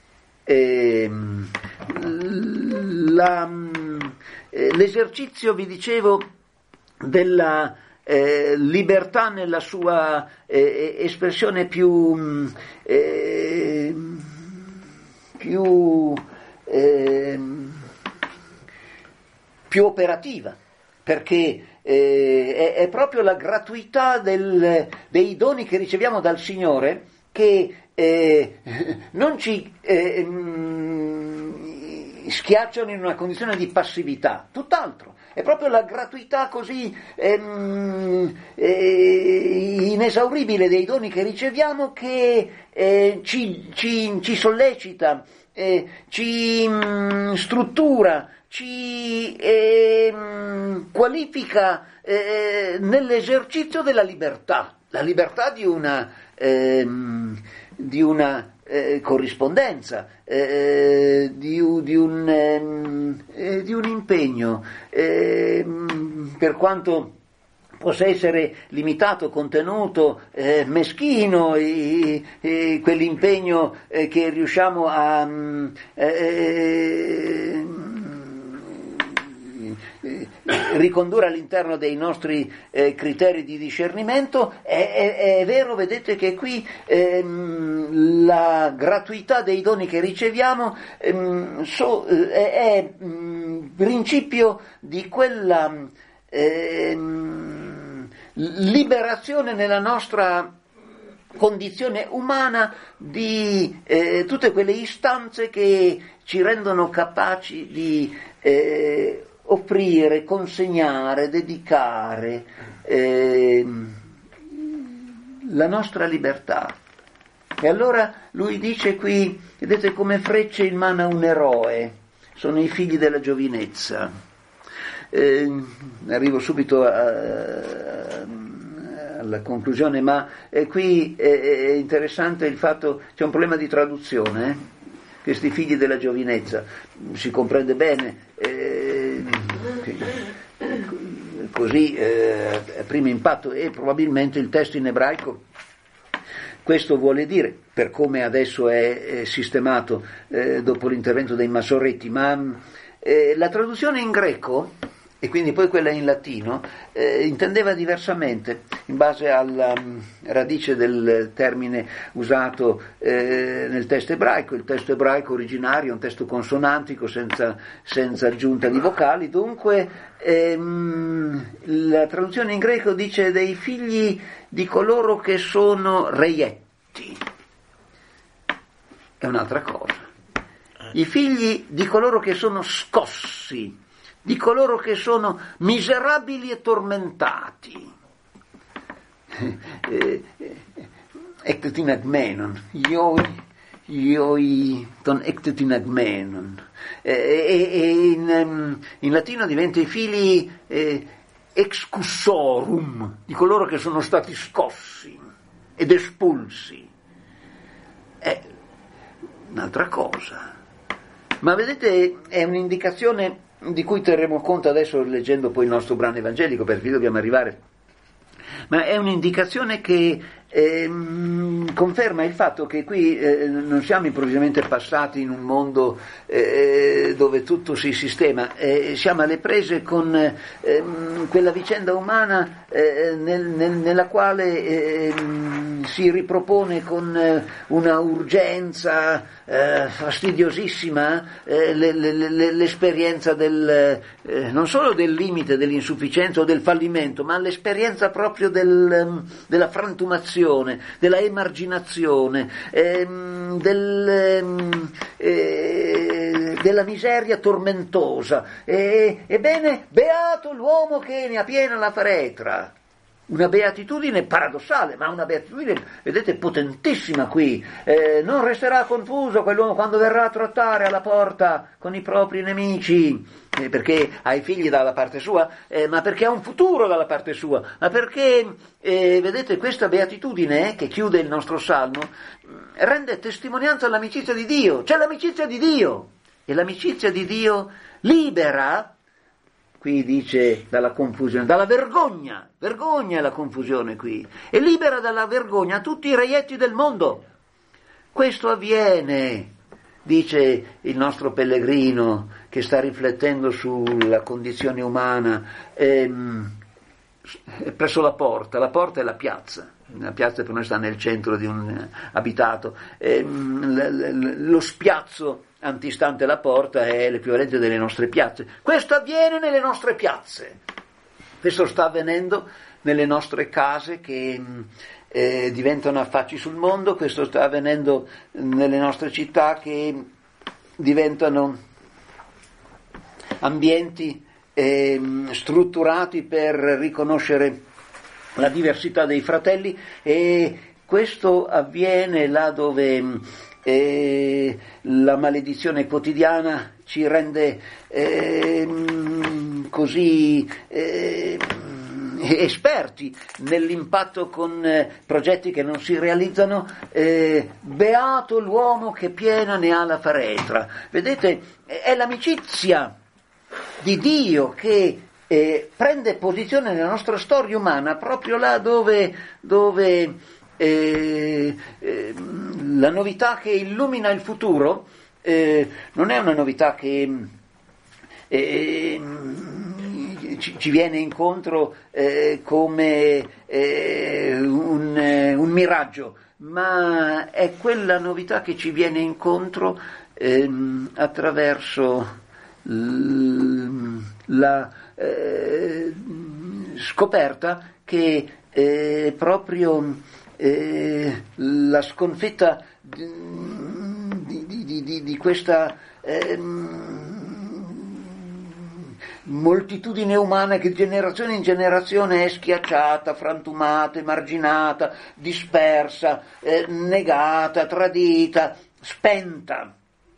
L'esercizio, vi dicevo, della libertà nella sua espressione più operativa, perché è proprio la gratuità dei doni che riceviamo dal Signore che non ci schiacciano in una condizione di passività, tutt'altro. È proprio la gratuità così inesauribile dei doni che riceviamo che ci sollecita, ci struttura, ci qualifica nell'esercizio della libertà, la libertà di una corrispondenza, di un impegno, per quanto possa essere limitato, contenuto, meschino, quell'impegno che riusciamo a ricondurre all'interno dei nostri criteri di discernimento. È vero, vedete che qui la gratuità dei doni che riceviamo è principio di quella liberazione nella nostra condizione umana di tutte quelle istanze che ci rendono capaci di offrire, consegnare, dedicare la nostra libertà. E allora lui dice qui, vedete, come frecce in mano a un eroe, sono i figli della giovinezza. Arrivo subito alla conclusione, ma qui è interessante il fatto, c'è un problema di traduzione, questi figli della giovinezza, si comprende bene, così a primo impatto, e probabilmente il testo in ebraico questo vuole dire, per come adesso è sistemato dopo l'intervento dei Masoretti, ma la traduzione in greco, e quindi poi quella in latino, intendeva diversamente, in base alla radice del termine usato nel testo ebraico. Il testo ebraico originario è un testo consonantico senza aggiunta di vocali, dunque la traduzione in greco dice dei figli di coloro che sono reietti. È un'altra cosa. I figli di coloro che sono scossi, di coloro che sono miserabili e tormentati. Ektetinagmenon, ioi ton ektetinagmenon. In latino diventa i figli excussorum, di coloro che sono stati scossi ed espulsi. È un'altra cosa. Ma vedete, è un'indicazione di cui terremo conto adesso leggendo poi il nostro brano evangelico, perché qui dobbiamo arrivare, ma è un'indicazione che conferma il fatto che qui non siamo improvvisamente passati in un mondo dove tutto si sistema, siamo alle prese con quella vicenda umana nella quale si ripropone con una urgenza fastidiosissima l'esperienza non solo del limite, dell'insufficienza o del fallimento, ma l'esperienza proprio della frantumazione, della emarginazione, della miseria tormentosa. Ebbene, beato l'uomo che ne ha piena la faretra. Una beatitudine paradossale, ma una beatitudine, vedete, potentissima qui. Non resterà confuso quell'uomo quando verrà a trattare alla porta con i propri nemici, perché ha i figli dalla parte sua, ma perché ha un futuro dalla parte sua, ma perché, vedete, questa beatitudine che chiude il nostro salmo rende testimonianza all'amicizia di Dio. C'è l'amicizia di Dio, e l'amicizia di Dio libera. Qui dice dalla confusione, dalla vergogna è la confusione qui, e libera dalla vergogna tutti i reietti del mondo. Questo avviene, dice il nostro pellegrino che sta riflettendo sulla condizione umana, presso la porta è la piazza per noi sta nel centro di un abitato, lo spiazzo antistante la porta è l'equivalente delle nostre piazze. Questo avviene nelle nostre piazze, questo sta avvenendo nelle nostre case che diventano affacci sul mondo, questo sta avvenendo nelle nostre città che diventano ambienti strutturati per riconoscere la diversità dei fratelli, e questo avviene là dove la maledizione quotidiana ci rende così esperti nell'impatto con progetti che non si realizzano. Beato l'uomo che piena ne ha la faretra. Vedete, è l'amicizia di Dio che prende posizione nella nostra storia umana proprio là dove la novità che illumina il futuro non è una novità che ci viene incontro come un miraggio, ma è quella novità che ci viene incontro attraverso la scoperta che proprio la sconfitta di questa moltitudine umana che di generazione in generazione è schiacciata, frantumata, emarginata, dispersa, negata, tradita, spenta,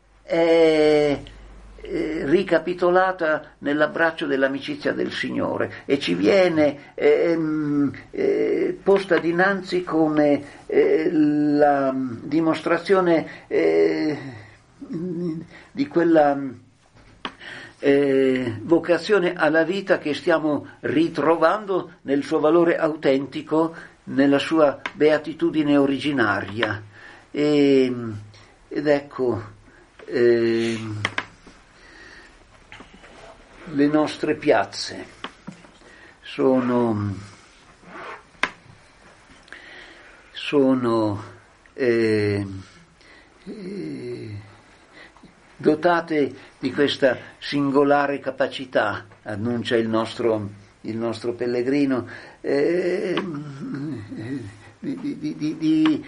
ricapitolata nell'abbraccio dell'amicizia del Signore, e ci viene posta dinanzi come la dimostrazione di quella vocazione alla vita che stiamo ritrovando nel suo valore autentico, nella sua beatitudine originaria. Ed ecco le nostre piazze sono dotate di questa singolare capacità, annuncia il nostro pellegrino, di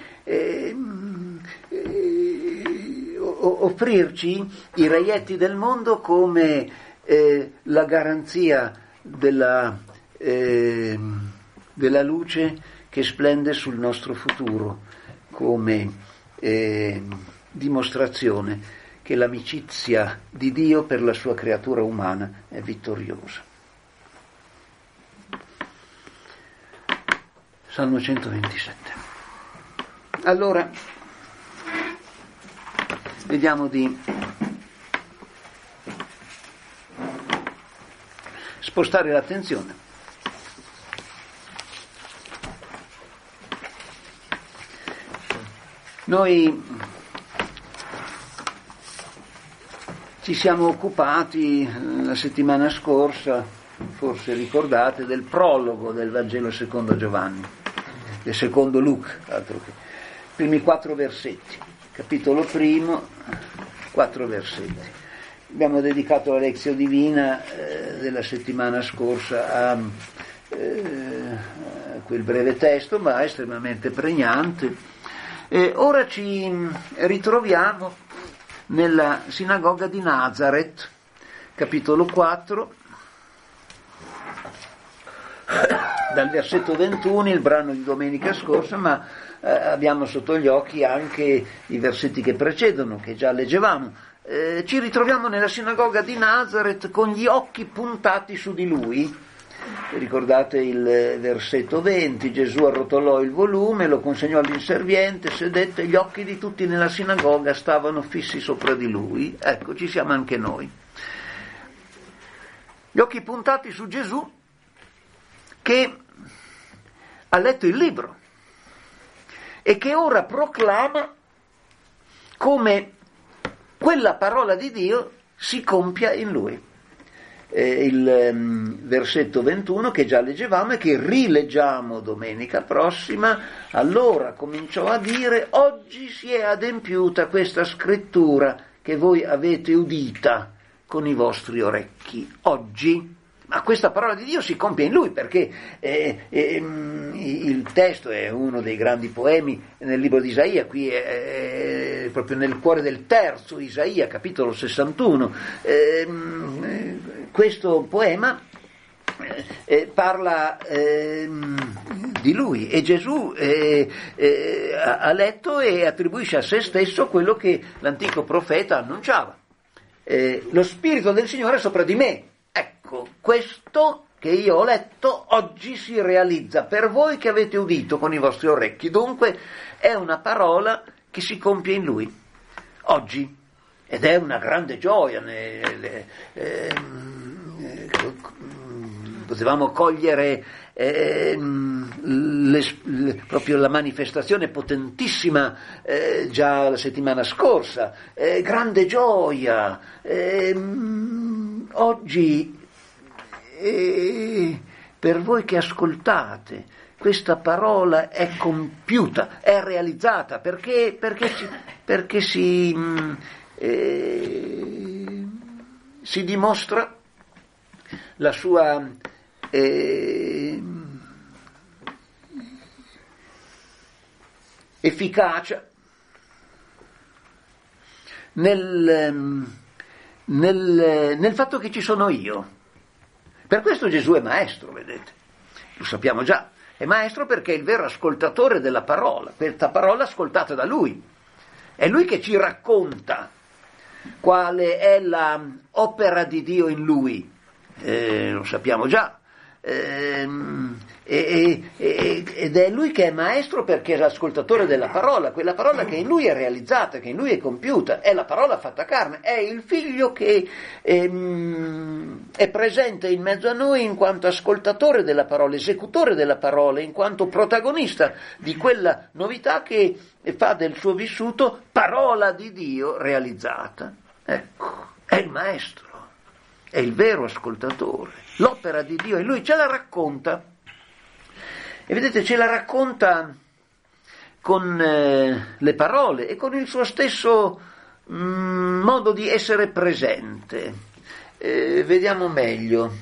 offrirci i reietti del mondo come la garanzia della luce che splende sul nostro futuro, come dimostrazione che l'amicizia di Dio per la sua creatura umana è vittoriosa. Salmo 127. Allora, vediamo di spostare l'attenzione noi ci siamo occupati la settimana scorsa, forse ricordate, del prologo del Vangelo secondo Giovanni, del secondo Luca, altro che primi 4 versetti, capitolo primo, 4 versetti. Abbiamo dedicato la lezione divina della settimana scorsa a quel breve testo, ma estremamente pregnante. Ora ci ritroviamo nella sinagoga di Nazareth, capitolo 4, dal versetto 21, il brano di domenica scorsa, ma abbiamo sotto gli occhi anche i versetti che precedono, che già leggevamo. Ci ritroviamo nella sinagoga di Nazareth con gli occhi puntati su di lui. Ricordate il versetto 20, Gesù arrotolò il volume, lo consegnò all'inserviente, sedette, gli occhi di tutti nella sinagoga stavano fissi sopra di lui. Ecco, ci siamo anche noi. Gli occhi puntati su Gesù, che ha letto il libro e che ora proclama come quella parola di Dio si compia in lui. Il versetto 21 che già leggevamo e che rileggiamo domenica prossima, allora cominciò a dire: oggi si è adempiuta questa scrittura che voi avete udita con i vostri orecchi. Oggi. Ma questa parola di Dio si compie in lui, perché il testo è uno dei grandi poemi nel libro di Isaia, qui è proprio nel cuore del terzo Isaia, capitolo 61. Questo poema parla di lui, e Gesù ha letto e attribuisce a se stesso quello che l'antico profeta annunciava. Lo Spirito del Signore è sopra di me. Ecco, questo che io ho letto oggi si realizza per voi che avete udito con i vostri orecchi. Dunque è una parola che si compie in lui oggi, ed è una grande gioia. Potevamo cogliere proprio la manifestazione potentissima già la settimana scorsa, grande gioia. Oggi per voi che ascoltate, questa parola è compiuta, è realizzata, perché si dimostra la sua efficacia nel fatto che ci sono io. Per questo Gesù è maestro, vedete, lo sappiamo già, è maestro perché è il vero ascoltatore della parola, questa parola ascoltata da lui, è lui che ci racconta quale è la opera di Dio in lui, lo sappiamo già, ed è lui che è maestro perché è l'ascoltatore della parola, quella parola che in lui è realizzata, che in lui è compiuta, è la parola fatta carne, è il figlio che è presente in mezzo a noi in quanto ascoltatore della parola, esecutore della parola, in quanto protagonista di quella novità che fa del suo vissuto parola di Dio realizzata. Ecco, è il maestro, è il vero ascoltatore, l'opera di Dio, e lui ce la racconta, e vedete, ce la racconta con le parole e con il suo stesso modo di essere presente. Vediamo meglio.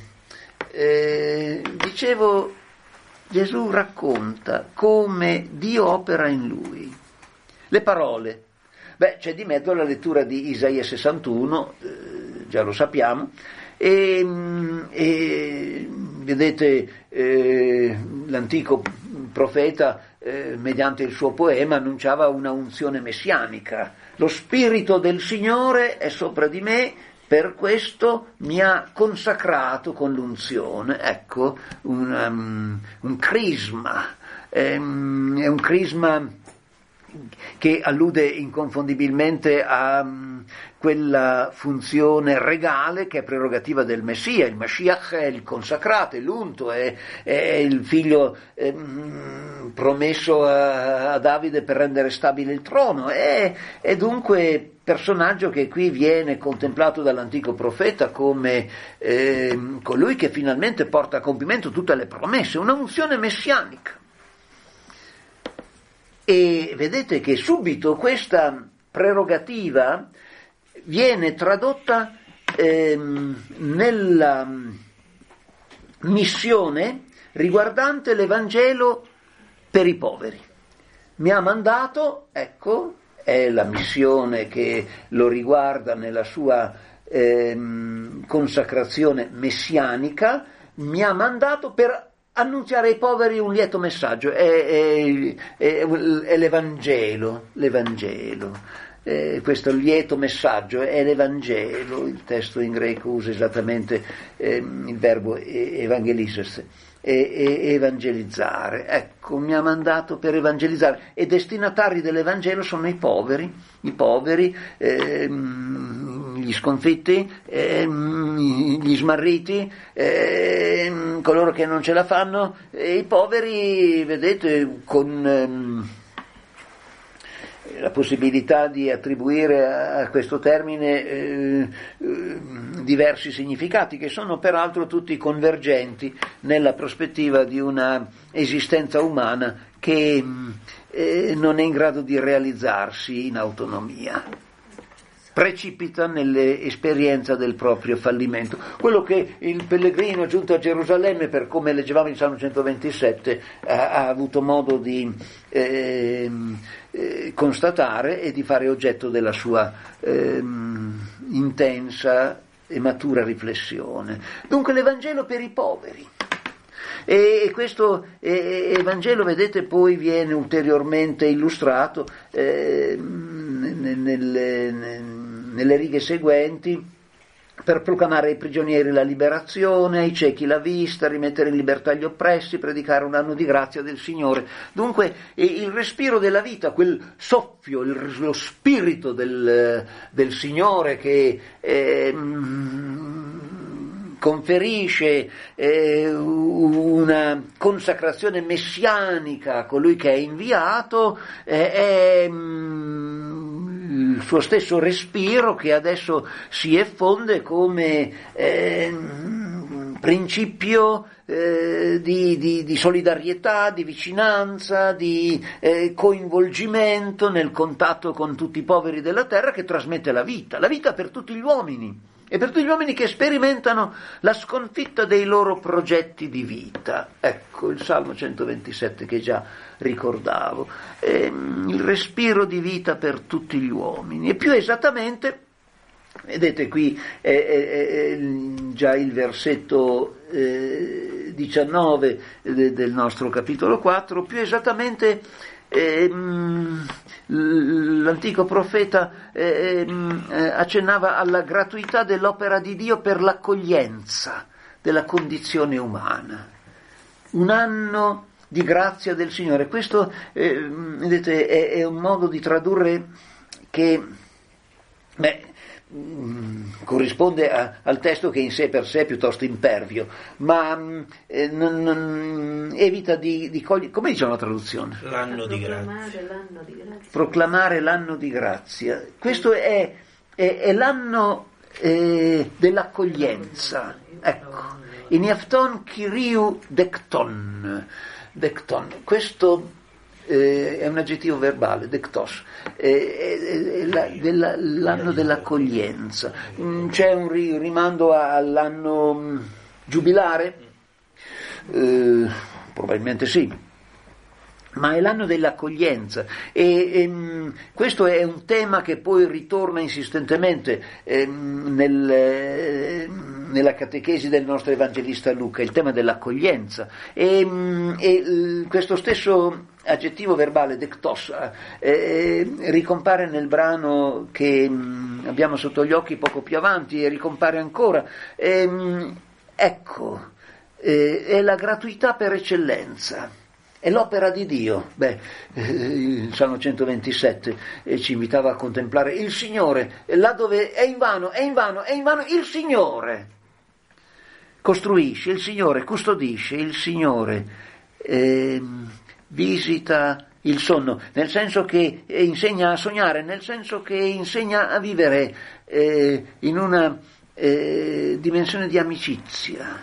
Dicevo, Gesù racconta come Dio opera in lui. Le parole. C'è di mezzo la lettura di Isaia 61, già lo sappiamo, e vedete l'antico profeta mediante il suo poema annunciava una unzione messianica. Lo Spirito del Signore è sopra di me, per questo mi ha consacrato con l'unzione. Ecco, un crisma, è un crisma che allude inconfondibilmente a quella funzione regale che è prerogativa del Messia. Il Mashiach è il consacrato, è l'unto, è il figlio promesso a Davide per rendere stabile il trono, è dunque personaggio che qui viene contemplato dall'antico profeta come colui che finalmente porta a compimento tutte le promesse, una unzione messianica. E vedete che subito questa prerogativa viene tradotta nella missione riguardante l'Evangelo per i poveri. Mi ha mandato, ecco, è la missione che lo riguarda nella sua consacrazione messianica, mi ha mandato per annunziare ai poveri un lieto messaggio, è l'Evangelo, questo lieto messaggio è l'Evangelo. Il testo in greco usa esattamente il verbo evangelises, evangelizzare. Ecco, mi ha mandato per evangelizzare, e destinatari dell'Evangelo sono i poveri, gli sconfitti, gli smarriti, coloro che non ce la fanno, e i poveri, vedete, con la possibilità di attribuire a questo termine diversi significati, che sono peraltro tutti convergenti nella prospettiva di una esistenza umana che non è in grado di realizzarsi in autonomia, precipita nell'esperienza del proprio fallimento. Quello che il pellegrino giunto a Gerusalemme, per come leggevamo in Salmo 127, ha avuto modo di constatare e di fare oggetto della sua intensa e matura riflessione. Dunque l'Evangelo per i poveri. E questo Evangelo, vedete, poi viene ulteriormente illustrato nelle righe seguenti, per proclamare ai prigionieri la liberazione, ai ciechi la vista, rimettere in libertà gli oppressi, predicare un anno di grazia del Signore. Dunque il respiro della vita, quel soffio, lo spirito del Signore che conferisce una consacrazione messianica a colui che è inviato, è il suo stesso respiro che adesso si effonde come principio di solidarietà, di vicinanza, di coinvolgimento nel contatto con tutti i poveri della terra, che trasmette la vita per tutti gli uomini, e per tutti gli uomini che sperimentano la sconfitta dei loro progetti di vita. Ecco il Salmo 127 che già ricordavo, il respiro di vita per tutti gli uomini, e più esattamente, vedete qui già il versetto 19 del nostro capitolo 4, più esattamente l'antico profeta accennava alla gratuità dell'opera di Dio per l'accoglienza della condizione umana. Un anno di grazia del Signore. Questo vedete è un modo di tradurre che corrisponde al testo, che in sé per sé è piuttosto impervio, ma non evita di cogliere, come dice la traduzione? L'anno di grazia. Proclamare l'anno di grazia. Questo è l'anno dell'accoglienza. Ecco, in Iafton Kiriu Dekton. Questo è un aggettivo verbale, dektos, l'anno dell'accoglienza. C'è un rimando all'anno giubilare? Probabilmente sì, ma è l'anno dell'accoglienza, e questo è un tema che poi ritorna insistentemente nella catechesi del nostro evangelista Luca, il tema dell'accoglienza, e questo stesso aggettivo verbale dektos ricompare nel brano che abbiamo sotto gli occhi poco più avanti, e ricompare ancora. Ecco, è la gratuità per eccellenza, è l'opera di Dio. Il Salmo 127 ci invitava a contemplare il Signore, là dove è invano il Signore costruisce, il Signore custodisce, il Signore visita il sonno, nel senso che insegna a sognare, nel senso che insegna a vivere in una dimensione di amicizia.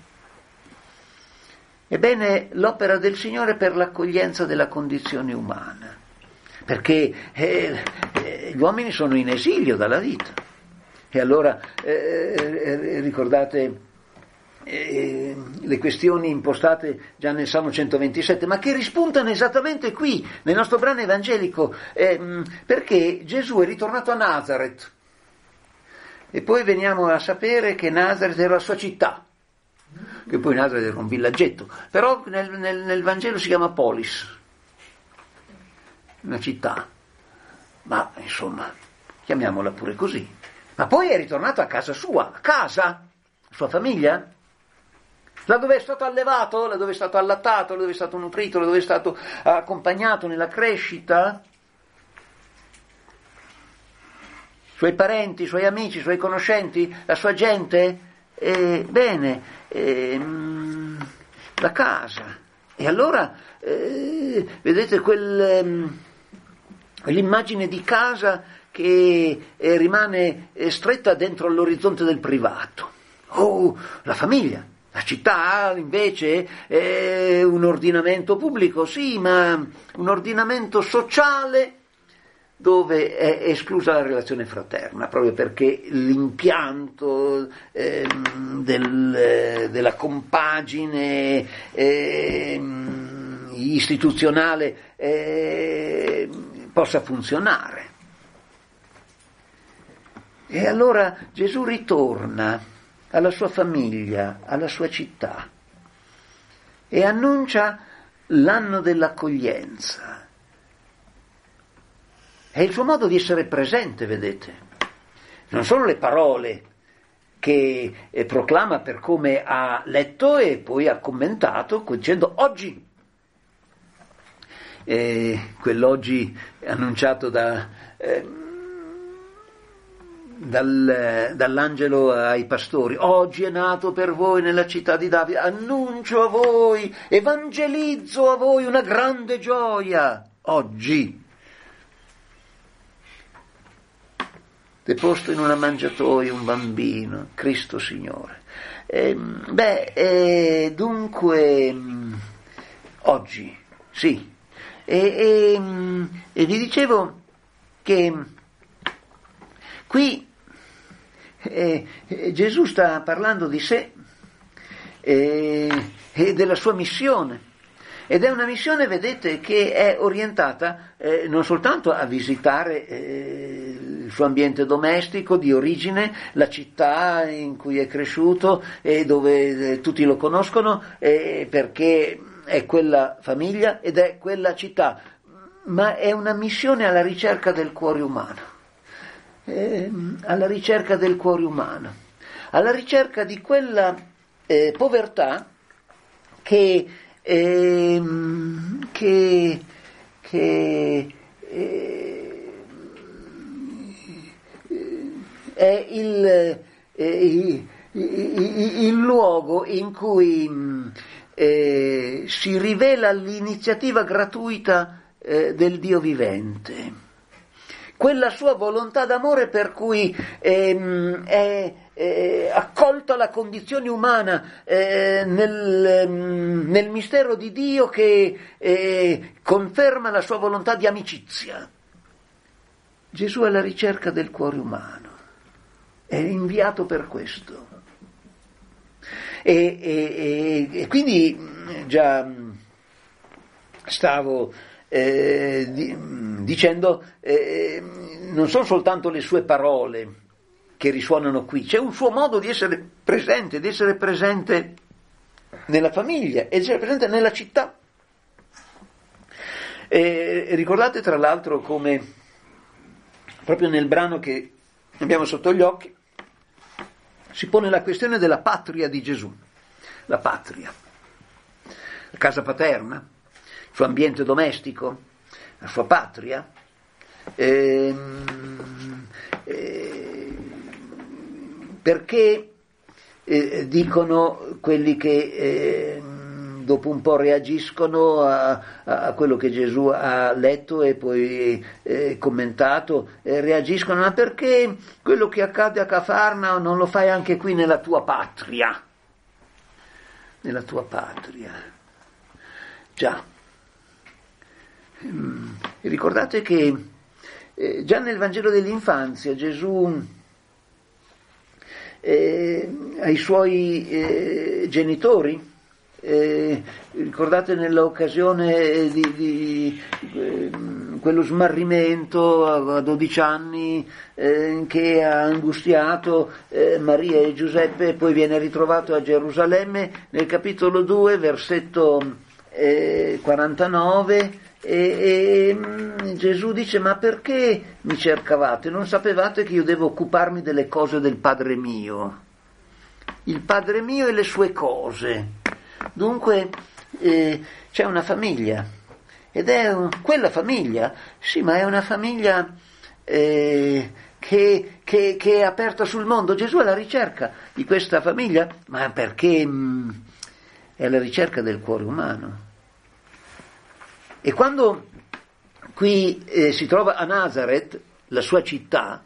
Ebbene, l'opera del Signore per l'accoglienza della condizione umana, perché gli uomini sono in esilio dalla vita, e allora ricordate le questioni impostate già nel Salmo 127, ma che rispuntano esattamente qui nel nostro brano evangelico, perché Gesù è ritornato a Nazareth, e poi veniamo a sapere che Nazareth era la sua città, che poi Nazareth era un villaggetto, però nel Vangelo si chiama Polis, una città, ma insomma chiamiamola pure così. Ma poi è ritornato a casa sua, a casa, la sua famiglia, là dove è stato allevato, là dove è stato allattato, là dove è stato nutrito, là dove è stato accompagnato nella crescita, suoi parenti, i suoi amici, i suoi conoscenti, la sua gente. La casa. E allora vedete quell'immagine di casa che rimane stretta dentro l'orizzonte del privato. La famiglia. La città invece è un ordinamento pubblico, sì, ma un ordinamento sociale dove è esclusa la relazione fraterna, proprio perché l'impianto della compagine istituzionale possa funzionare. E allora Gesù ritorna alla sua famiglia, alla sua città, e annuncia l'anno dell'accoglienza. È il suo modo di essere presente, vedete. Non solo le parole che proclama per come ha letto e poi ha commentato dicendo oggi. Quell'oggi annunciato dall'angelo ai pastori. Oggi è nato per voi nella città di Davide. Annuncio a voi, evangelizzo a voi una grande gioia. Oggi. Deposto in una mangiatoia un bambino, Cristo Signore. Dunque, oggi, sì. E vi dicevo che qui Gesù sta parlando di sé e della sua missione. Ed è una missione, vedete, che è orientata non soltanto a visitare il suo ambiente domestico di origine, la città in cui è cresciuto e dove tutti lo conoscono, perché è quella famiglia ed è quella città, ma è una missione alla ricerca del cuore umano, alla ricerca del cuore umano, alla ricerca di quella povertà che è il luogo in cui si rivela l'iniziativa gratuita del Dio vivente, quella sua volontà d'amore per cui è accolta la condizione umana nel mistero di Dio che conferma la sua volontà di amicizia. Gesù è alla ricerca del cuore umano, è inviato per questo. E quindi già stavo dicendo, non sono soltanto le sue parole che risuonano qui, c'è un suo modo di essere presente nella famiglia, di essere presente nella città. Ricordate tra l'altro come proprio nel brano che abbiamo sotto gli occhi si pone la questione della patria di Gesù, la patria, la casa paterna, il suo ambiente domestico, la sua patria, perché dicono quelli che dopo un po' reagiscono a quello che Gesù ha letto e poi commentato, reagiscono, ma perché quello che accade a Cafarnao non lo fai anche qui nella tua patria? Nella tua patria. Già. Ricordate che già nel Vangelo dell'infanzia Gesù ai suoi genitori, ricordate nell'occasione di quello smarrimento a 12 anni che ha angustiato Maria e Giuseppe e poi viene ritrovato a Gerusalemme, nel capitolo 2 versetto 49, e Gesù dice: ma perché mi cercavate? Non sapevate che io devo occuparmi delle cose del Padre mio, il Padre mio e le sue cose. Dunque c'è una famiglia, ed è quella famiglia, sì, ma è una famiglia che è aperta sul mondo. Gesù è alla ricerca di questa famiglia, ma perché è alla ricerca del cuore umano. E quando qui si trova a Nazareth, la sua città,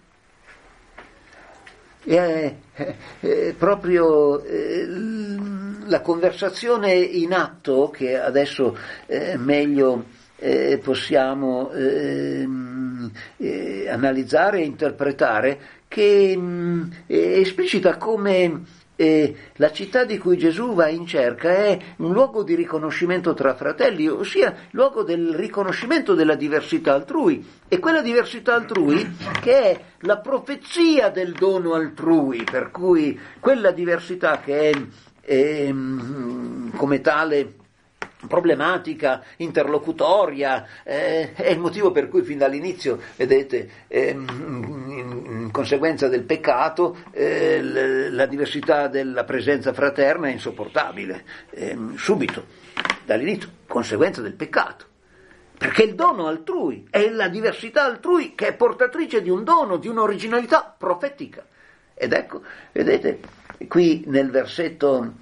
è proprio la conversazione in atto che adesso meglio possiamo analizzare e interpretare, che esplicita come la città di cui Gesù va in cerca è un luogo di riconoscimento tra fratelli, ossia luogo del riconoscimento della diversità altrui, e quella diversità altrui che è la profezia del dono altrui, per cui quella diversità che è come tale problematica, interlocutoria, è il motivo per cui fin dall'inizio, vedete, in conseguenza del peccato, la diversità della presenza fraterna è insopportabile, subito, dall'inizio, conseguenza del peccato, perché il dono altrui è la diversità altrui che è portatrice di un dono, di un'originalità profetica. Ed ecco, vedete, qui nel versetto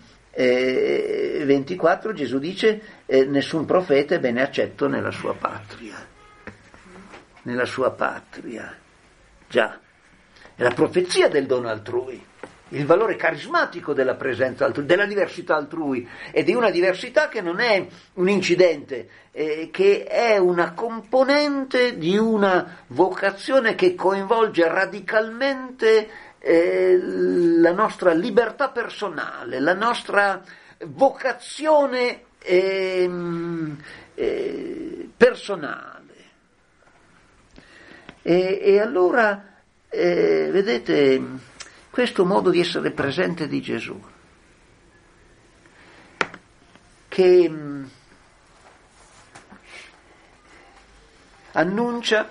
24 Gesù dice: nessun profeta è bene accetto nella sua patria. Nella sua patria, già, è la profezia del dono altrui, il valore carismatico della presenza altrui, della diversità altrui, e di una diversità che non è un incidente, che è una componente di una vocazione che coinvolge radicalmente la nostra libertà personale, la nostra vocazione personale. E allora, vedete, questo modo di essere presente di Gesù, che annuncia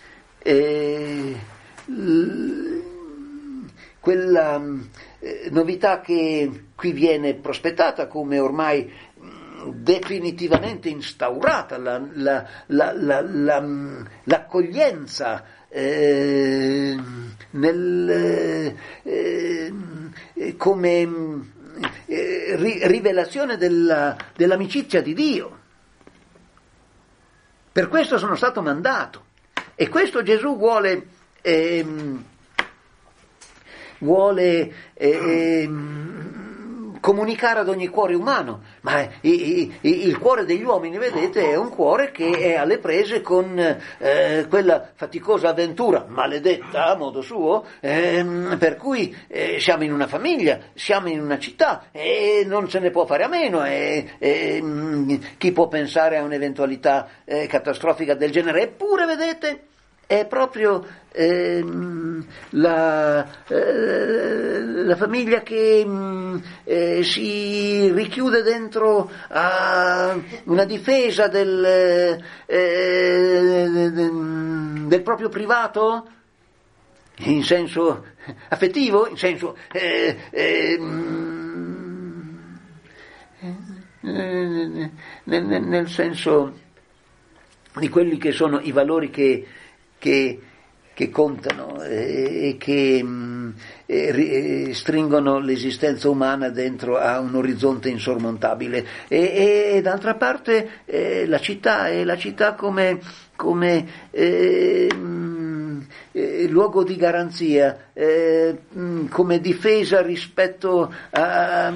quella novità che qui viene prospettata come ormai definitivamente instaurata, l'accoglienza come rivelazione dell'amicizia di Dio. Per questo sono stato mandato, e questo Gesù vuole comunicare ad ogni cuore umano, ma il cuore degli uomini, vedete, è un cuore che è alle prese con quella faticosa avventura, maledetta a modo suo, per cui siamo in una famiglia, siamo in una città e non se ne può fare a meno, chi può pensare a un'eventualità catastrofica del genere? Eppure, vedete, è proprio la famiglia che si richiude dentro a una difesa del proprio privato, in senso affettivo, in senso nel senso di quelli che sono i valori che contano e che stringono l'esistenza umana dentro a un orizzonte insormontabile, e d'altra parte la città è la città come luogo di garanzia, come difesa rispetto a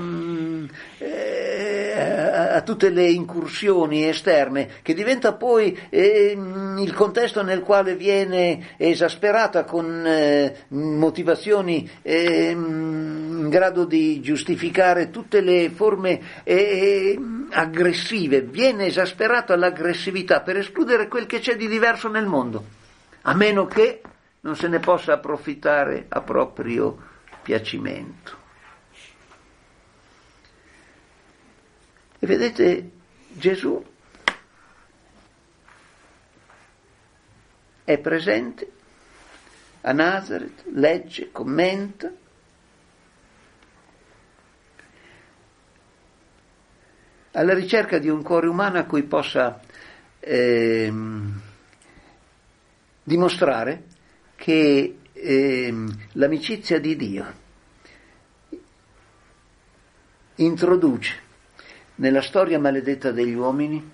tutte le incursioni esterne, che diventa poi il contesto nel quale viene esasperata con motivazioni in grado di giustificare tutte le forme aggressive. Viene esasperata l'aggressività per escludere quel che c'è di diverso nel mondo, a meno che non se ne possa approfittare a proprio piacimento. E vedete, Gesù è presente a Nazareth, legge, commenta, alla ricerca di un cuore umano a cui possa dimostrare che l'amicizia di Dio introduce nella storia maledetta degli uomini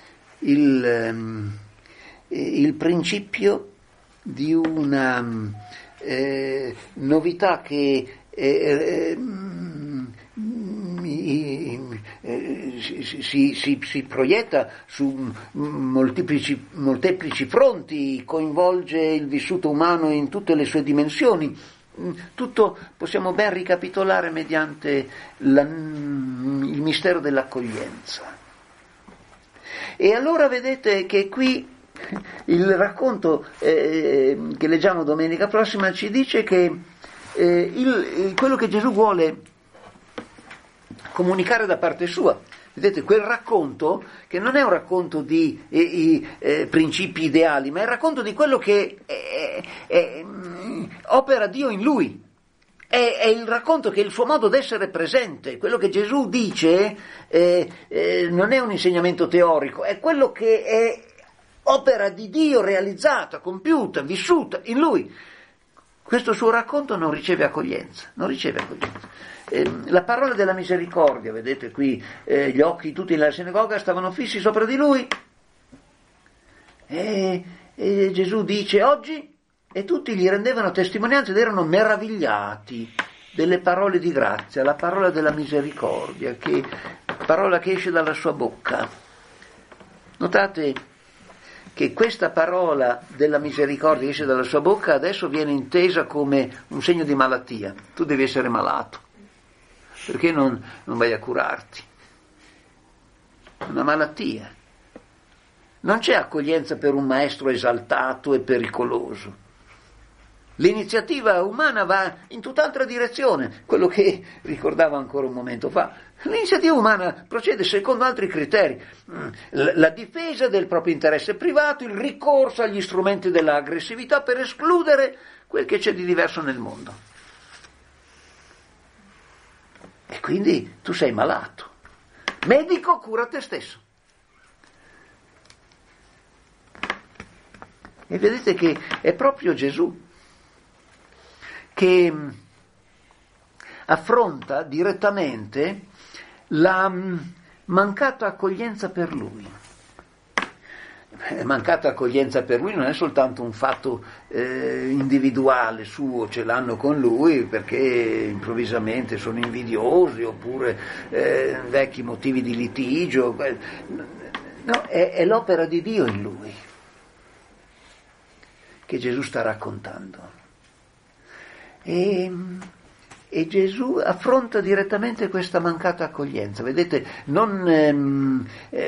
il principio di una novità che si proietta su molteplici fronti, coinvolge il vissuto umano in tutte le sue dimensioni. Tutto possiamo ben ricapitolare mediante il mistero dell'accoglienza. E allora vedete che qui il racconto che leggiamo domenica prossima ci dice che quello che Gesù vuole comunicare da parte sua, vedete, quel racconto che non è un racconto di principi ideali, ma è il racconto di quello che opera Dio in lui. È il racconto che è il suo modo d'essere presente. Quello che Gesù dice non è un insegnamento teorico, è quello che è opera di Dio realizzata, compiuta, vissuta in lui. Questo suo racconto non riceve accoglienza. La parola della misericordia, vedete qui, gli occhi tutti nella sinagoga stavano fissi sopra di lui, e Gesù dice oggi, e tutti gli rendevano testimonianza ed erano meravigliati delle parole di grazia, la parola della misericordia, parola che esce dalla sua bocca. Notate che questa parola della misericordia che esce dalla sua bocca adesso viene intesa come un segno di malattia. Tu devi essere malato, perché non vai a curarti? Una malattia. Non c'è accoglienza per un maestro esaltato e pericoloso. L'iniziativa umana va in tutt'altra direzione, quello che ricordavo ancora un momento fa. L'iniziativa umana procede secondo altri criteri, la difesa del proprio interesse privato, il ricorso agli strumenti dell'aggressività per escludere quel che c'è di diverso nel mondo. E quindi tu sei malato. Medico, cura te stesso. E vedete che è proprio Gesù che affronta direttamente la mancata accoglienza per lui. Mancata accoglienza per lui non è soltanto un fatto individuale suo, ce l'hanno con lui perché improvvisamente sono invidiosi oppure vecchi motivi di litigio. No, è l'opera di Dio in lui che Gesù sta raccontando. E Gesù affronta direttamente questa mancata accoglienza. Vedete, non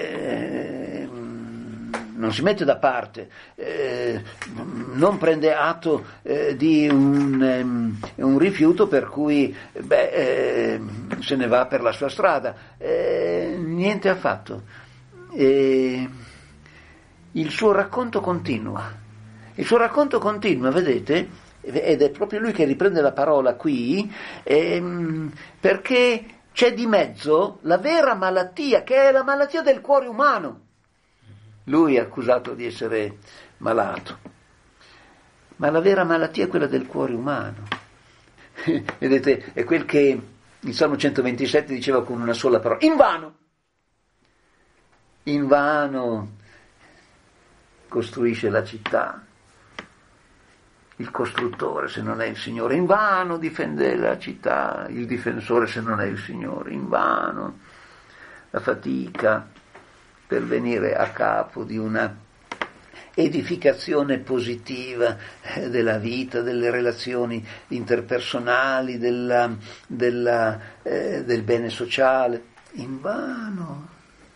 si mette da parte, non prende atto di un rifiuto per cui se ne va per la sua strada. Niente affatto. Il suo racconto continua. Il suo racconto continua, vedete? Ed è proprio lui che riprende la parola qui, perché c'è di mezzo la vera malattia, che è la malattia del cuore umano. Lui è accusato di essere malato, ma la vera malattia è quella del cuore umano. Vedete, è quel che il Salmo 127 diceva con una sola parola: in vano costruisce la città il costruttore se non è il Signore, in vano difende la città il difensore se non è il Signore, in vano la fatica per venire a capo di una edificazione positiva della vita, delle relazioni interpersonali, del bene sociale, in vano.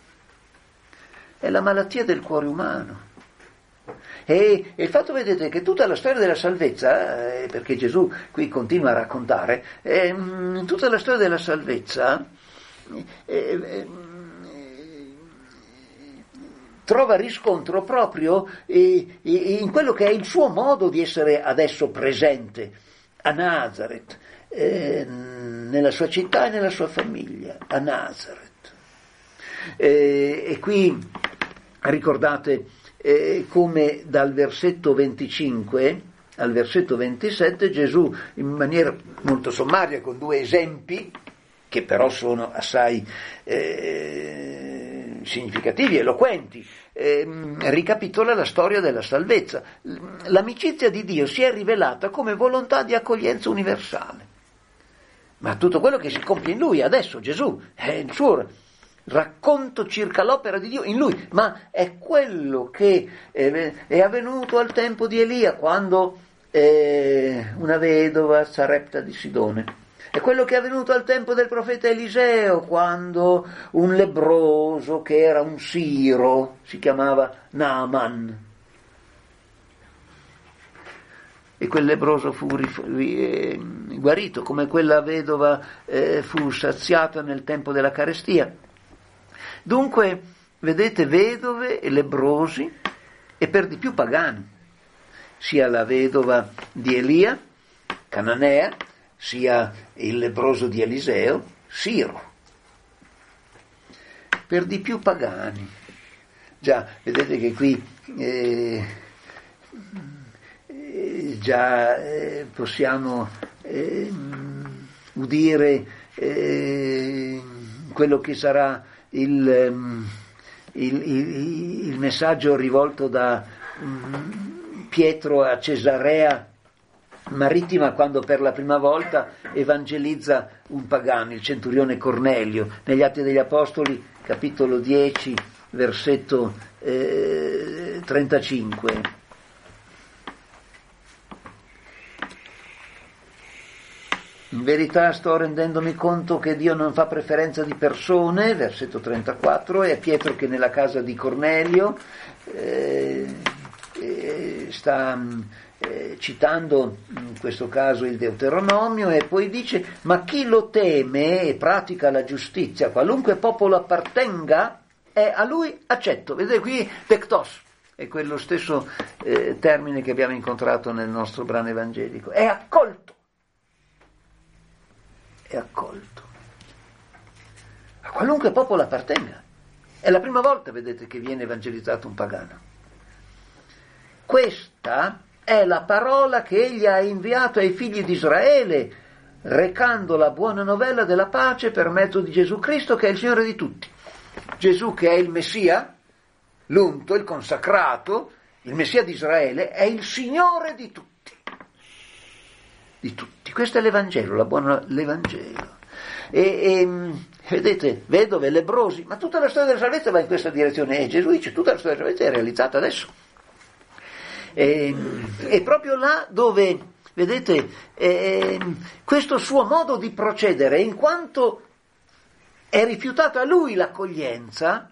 È la malattia del cuore umano. E il fatto, vedete, che tutta la storia della salvezza, perché Gesù qui continua a raccontare, tutta la storia della salvezza trova riscontro proprio in quello che è il suo modo di essere adesso presente a Nazareth, nella sua città e nella sua famiglia, a Nazareth. E qui ricordate come dal versetto 25 al versetto 27 Gesù, in maniera molto sommaria, con due esempi che però sono assai significativi, eloquenti, ricapitola la storia della salvezza. L'amicizia di Dio si è rivelata come volontà di accoglienza universale, ma tutto quello che si compie in Lui adesso, Gesù, è il suo racconto circa l'opera di Dio in Lui, ma è quello che è avvenuto al tempo di Elia, quando una vedova, Sarepta di Sidone. È quello che è avvenuto al tempo del profeta Eliseo, quando un lebbroso che era un siro, si chiamava Naaman, e quel lebbroso fu guarito, come quella vedova fu saziata nel tempo della carestia. Dunque, vedete, vedove e lebbrosi, e per di più pagani, sia la vedova di Elia, cananea, sia il lebbroso di Eliseo, siro. Per di più pagani. Già, vedete che qui già possiamo udire quello che sarà il messaggio rivolto da Pietro a Cesarea marittima quando per la prima volta evangelizza un pagano, il centurione Cornelio, negli Atti degli Apostoli, capitolo 10, versetto 35. In verità sto rendendomi conto che Dio non fa preferenza di persone, versetto 34, è Pietro che nella casa di Cornelio sta citando in questo caso il Deuteronomio, e poi dice: ma chi lo teme e pratica la giustizia, qualunque popolo appartenga, è a lui accetto. Vedete qui tektos, è quello stesso termine che abbiamo incontrato nel nostro brano evangelico, è accolto. È accolto. A qualunque popolo appartenga. È la prima volta, vedete, che viene evangelizzato un pagano. Questa è la parola che egli ha inviato ai figli di Israele, recando la buona novella della pace per mezzo di Gesù Cristo, che è il Signore di tutti. Gesù, che è il Messia, l'unto, il consacrato, il Messia di Israele, è il Signore di tutti. Di tutti. Questo è l'Evangelo, l'Evangelo. E vedete, vedove, lebbrosi, ma tutta la storia della salvezza va in questa direzione, e Gesù dice tutta la storia della salvezza è realizzata adesso. E proprio là dove, vedete, questo suo modo di procedere, in quanto è rifiutata a lui l'accoglienza,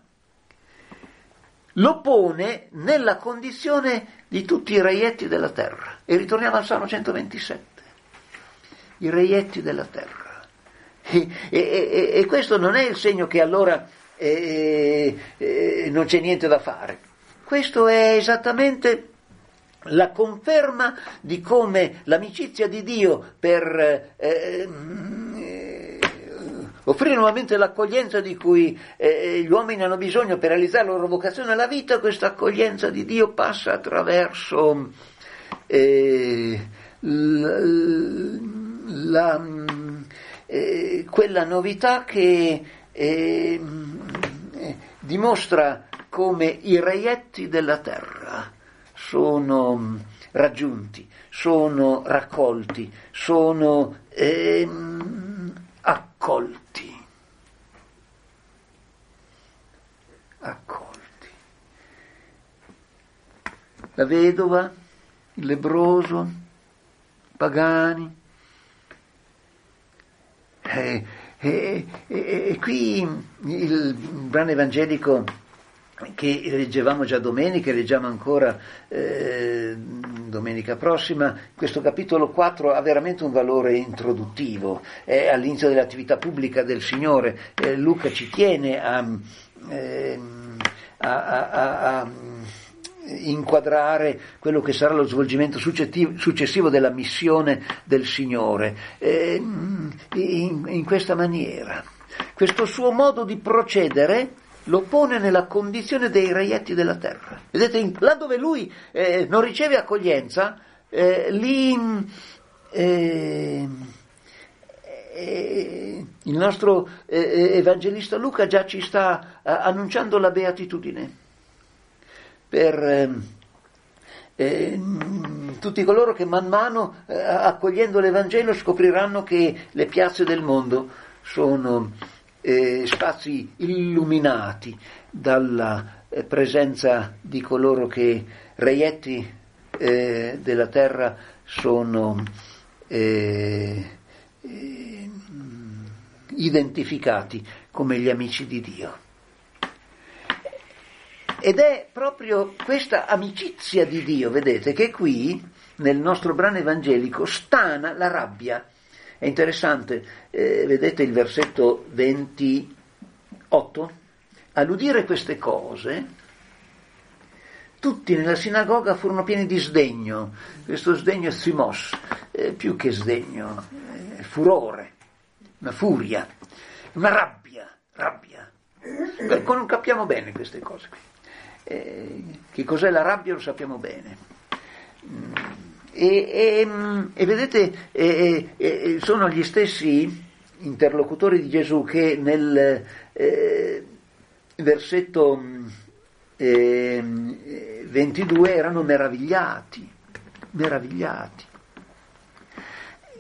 lo pone nella condizione di tutti i reietti della terra. E ritorniamo al Salmo 127. I reietti della terra. E questo non è il segno che allora non c'è niente da fare. Questo è esattamente la conferma di come l'amicizia di Dio per offrire nuovamente l'accoglienza di cui gli uomini hanno bisogno per realizzare la loro vocazione alla vita. Questa accoglienza di Dio passa attraverso quella novità che dimostra come i reietti della terra sono raggiunti, sono raccolti, sono accolti. La vedova, il lebbroso, pagani. E qui il brano evangelico che leggevamo già domenica, leggiamo ancora domenica prossima, questo capitolo 4 ha veramente un valore introduttivo, è all'inizio dell'attività pubblica del Signore. Luca ci tiene a inquadrare quello che sarà lo svolgimento successivo della missione del Signore in questa maniera. Questo suo modo di procedere lo pone nella condizione dei reietti della terra. Vedete, là dove lui non riceve accoglienza, lì il nostro evangelista Luca già ci sta annunciando la beatitudine per tutti coloro che man mano accogliendo l'Evangelo scopriranno che le piazze del mondo sono spazi illuminati dalla presenza di coloro che reietti della terra sono identificati come gli amici di Dio. Ed è proprio questa amicizia di Dio, vedete, che qui nel nostro brano evangelico stana la rabbia. È interessante, vedete il versetto 28? All'udire queste cose, tutti nella sinagoga furono pieni di sdegno. Questo sdegno è thymos, più che sdegno, furore, una furia, una rabbia. Non capiamo bene queste cose qui. Che cos'è la rabbia lo sappiamo bene. E vedete, sono gli stessi interlocutori di Gesù che nel versetto 22 erano meravigliati.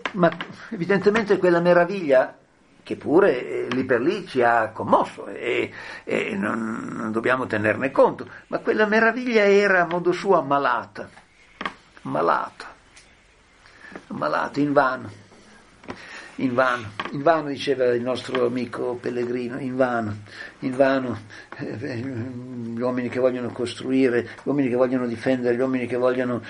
ma evidentemente quella meraviglia che pure lì per lì ci ha commosso e non dobbiamo tenerne conto, ma quella meraviglia era a modo suo ammalata, invano diceva il nostro amico Pellegrino, invano, gli uomini che vogliono costruire, gli uomini che vogliono difendere, gli uomini che vogliono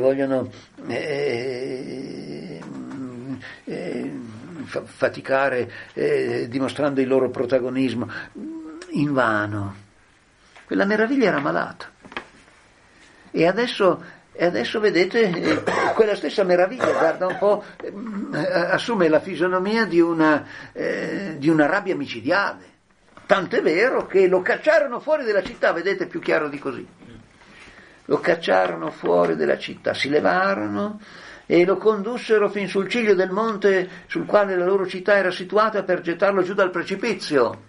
faticare dimostrando il loro protagonismo, invano. Quella meraviglia era malata e adesso vedete quella stessa meraviglia, guarda un po', assume la fisionomia di una rabbia micidiale, tant'è vero che lo cacciarono fuori della città, vedete, più chiaro di così, lo cacciarono fuori della città, si levarono e lo condussero fin sul ciglio del monte sul quale la loro città era situata per gettarlo giù dal precipizio.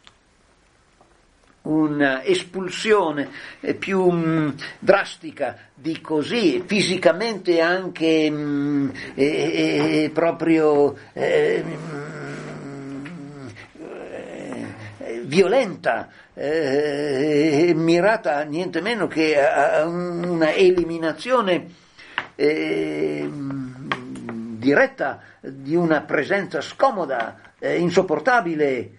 Un'espulsione più drastica di così, fisicamente anche proprio violenta, mirata niente meno che a una eliminazione diretta di una presenza scomoda, insopportabile,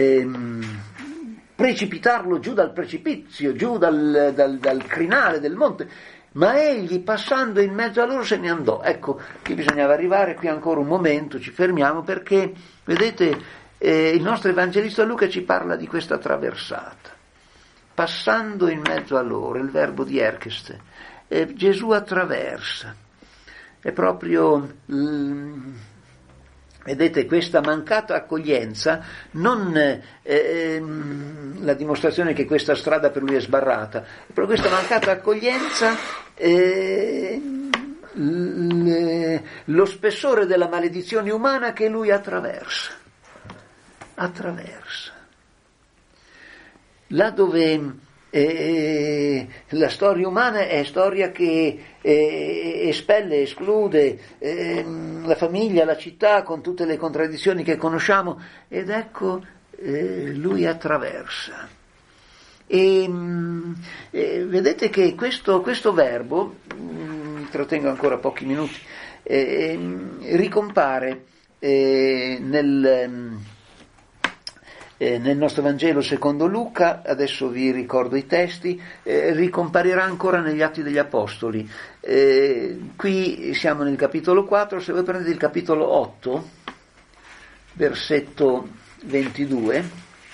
precipitarlo giù dal precipizio, giù dal crinale del monte, ma egli passando in mezzo a loro se ne andò. Ecco, qui bisognava arrivare, qui ancora un momento, ci fermiamo, perché vedete il nostro evangelista Luca ci parla di questa traversata, passando in mezzo a loro, il verbo di ercheste, Gesù attraversa, è proprio vedete questa mancata accoglienza, non la dimostrazione che questa strada per lui è sbarrata, però questa mancata accoglienza, lo spessore della maledizione umana che lui attraversa. Là dove la storia umana è storia che espelle, esclude la famiglia, la città, con tutte le contraddizioni che conosciamo, ed ecco lui attraversa. E vedete che questo verbo, mi trattengo ancora pochi minuti, ricompare nel nostro Vangelo secondo Luca, adesso vi ricordo i testi, ricomparirà ancora negli Atti degli Apostoli. Qui siamo nel capitolo 4, se voi prendete il capitolo 8, versetto 22,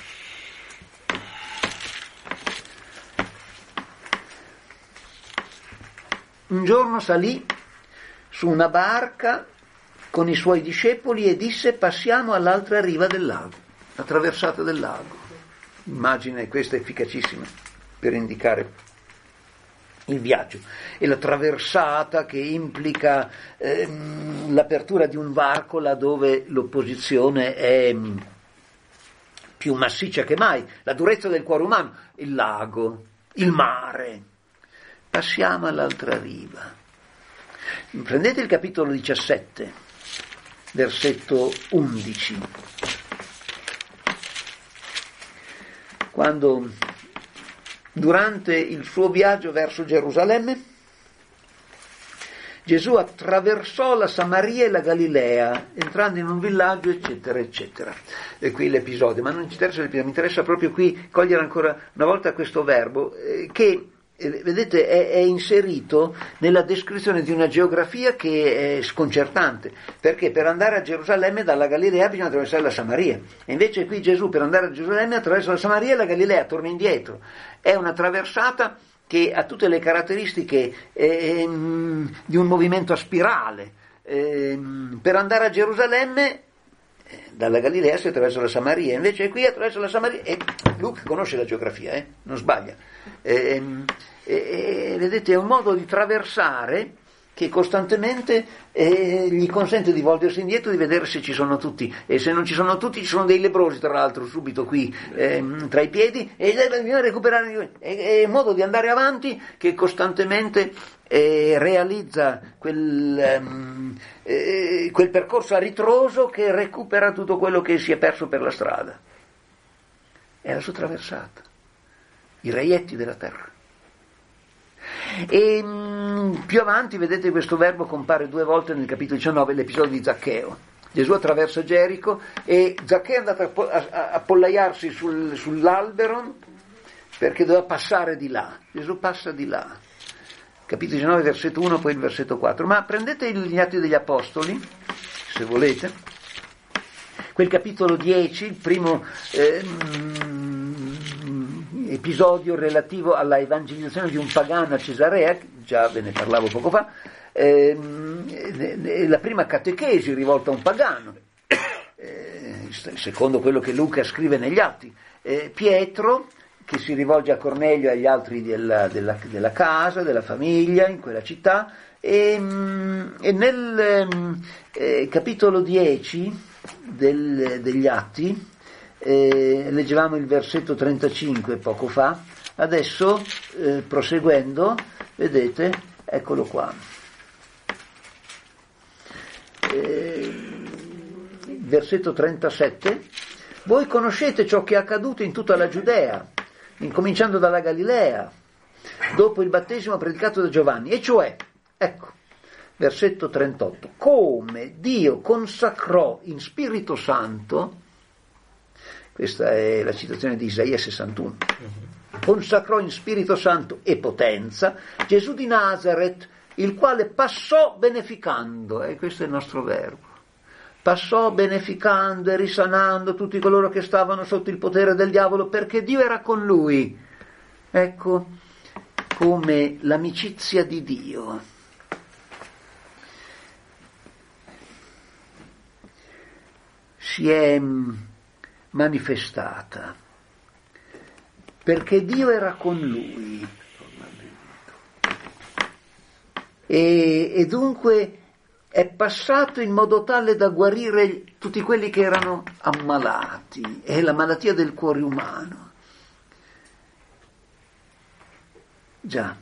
un giorno salì su una barca con i suoi discepoli e disse: passiamo all'altra riva del lago. La traversata del lago, immagine questa efficacissima per indicare il viaggio, e la traversata che implica l'apertura di un varco laddove l'opposizione è più massiccia che mai, la durezza del cuore umano, il lago, il mare. Passiamo all'altra riva. Prendete il capitolo 17, versetto 11. Quando durante il suo viaggio verso Gerusalemme Gesù attraversò la Samaria e la Galilea, entrando in un villaggio, eccetera, eccetera. E qui l'episodio, ma non ci interessa l'episodio, mi interessa proprio qui cogliere ancora una volta questo verbo che, vedete, è inserito nella descrizione di una geografia che è sconcertante, perché per andare a Gerusalemme dalla Galilea bisogna attraversare la Samaria, e invece qui Gesù per andare a Gerusalemme attraversa la Samaria e la Galilea, torna indietro. È una traversata che ha tutte le caratteristiche di un movimento a spirale. Per andare a Gerusalemme dalla Galilea si attraversa la Samaria, invece qui attraversa la Samaria, e Luca conosce la geografia, non sbaglia. Vedete, è un modo di traversare che costantemente gli consente di volgersi indietro, di vedere se ci sono tutti, e se non ci sono tutti ci sono dei lebbrosi tra l'altro subito qui tra i piedi, e bisogna recuperare. È un modo di andare avanti che costantemente realizza quel quel percorso a ritroso che recupera tutto quello che si è perso per la strada. È la sua traversata, i reietti della terra. E più avanti, vedete, questo verbo compare 2 volte nel capitolo 19, l'episodio di Zaccheo. Gesù attraversa Gerico e Zaccheo è andato a appollaiarsi sull'albero perché doveva passare di là. Gesù passa di là. Capitolo 19, versetto 1, poi il versetto 4. Ma prendete gli Atti degli Apostoli, se volete, quel capitolo 10, il primo episodio relativo alla evangelizzazione di un pagano a Cesarea, già ve ne parlavo poco fa, la prima catechesi rivolta a un pagano, secondo quello che Luca scrive negli Atti. Pietro, che si rivolge a Cornelio e agli altri della casa, della famiglia in quella città, e nel capitolo 10 degli Atti leggevamo il versetto 35 poco fa, adesso proseguendo, vedete, eccolo qua, versetto 37: voi conoscete ciò che è accaduto in tutta la Giudea, incominciando dalla Galilea, dopo il battesimo predicato da Giovanni, e cioè, ecco, versetto 38, come Dio consacrò in Spirito Santo, questa è la citazione di Isaia 61, consacrò in Spirito Santo e potenza Gesù di Nazaret, il quale passò beneficando, e questo è il nostro verbo, passò beneficando e risanando tutti coloro che stavano sotto il potere del diavolo, perché Dio era con lui. Ecco come l'amicizia di Dio si è manifestata, perché Dio era con lui e dunque è passato in modo tale da guarire tutti quelli che erano ammalati. È la malattia del cuore umano. Già,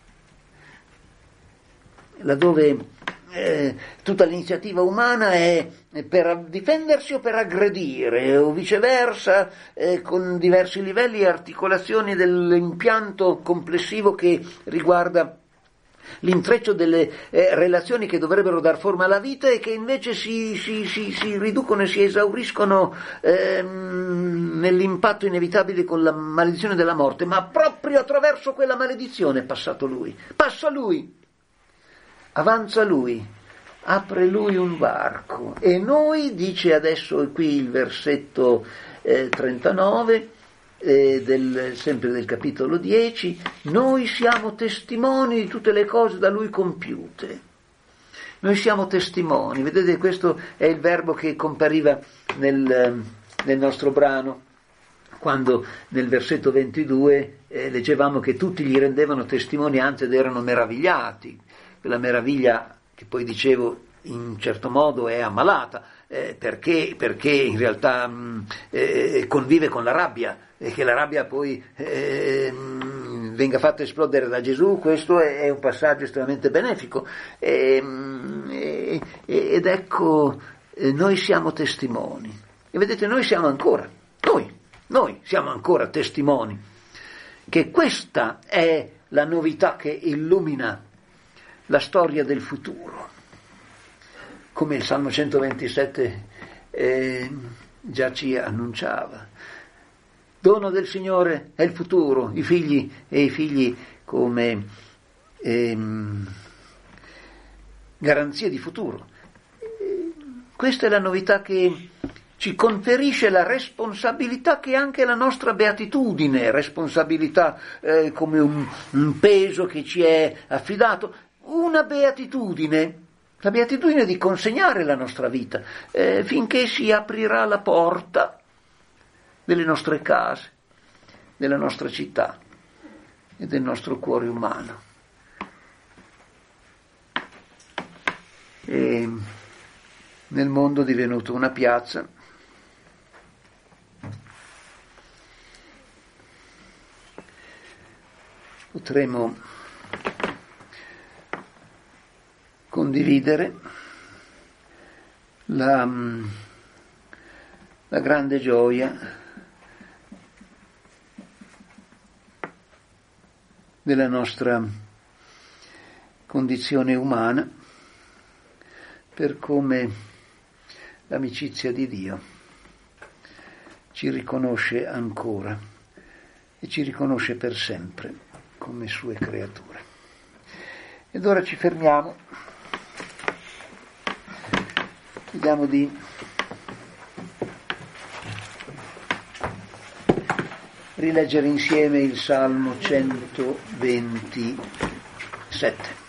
laddove tutta l'iniziativa umana è per difendersi o per aggredire, o viceversa, con diversi livelli e articolazioni dell'impianto complessivo che riguarda l'intreccio delle relazioni che dovrebbero dar forma alla vita e che invece si riducono e si esauriscono nell'impatto inevitabile con la maledizione della morte. Ma proprio attraverso quella maledizione è passato lui, passa lui, avanza lui, apre lui un varco, e noi, dice adesso qui il versetto 39 sempre del capitolo 10, noi siamo testimoni di tutte le cose da lui compiute. Noi siamo testimoni. Vedete, questo è il verbo che compariva nel nostro brano, quando nel versetto 22 leggevamo che tutti gli rendevano testimonianza ed erano meravigliati. Quella meraviglia che poi dicevo in un certo modo è ammalata, perché in realtà convive con la rabbia, e che la rabbia poi venga fatta esplodere da Gesù. Questo è un passaggio estremamente benefico, ed ecco, noi siamo testimoni, e vedete, noi siamo ancora testimoni, che questa è la novità che illumina la storia del futuro, come il Salmo 127 già ci annunciava. Dono del Signore è il futuro, i figli come garanzia di futuro. Questa è la novità che ci conferisce la responsabilità che è anche la nostra beatitudine, responsabilità come un peso che ci è affidato, una beatitudine, la beatitudine di consegnare la nostra vita finché si aprirà la porta delle nostre case, della nostra città e del nostro cuore umano. E nel mondo divenuto una piazza, potremo condividere la grande gioia della nostra condizione umana per come l'amicizia di Dio ci riconosce ancora e ci riconosce per sempre come sue creature. Ed ora ci fermiamo, vediamo di rileggere insieme il Salmo 127.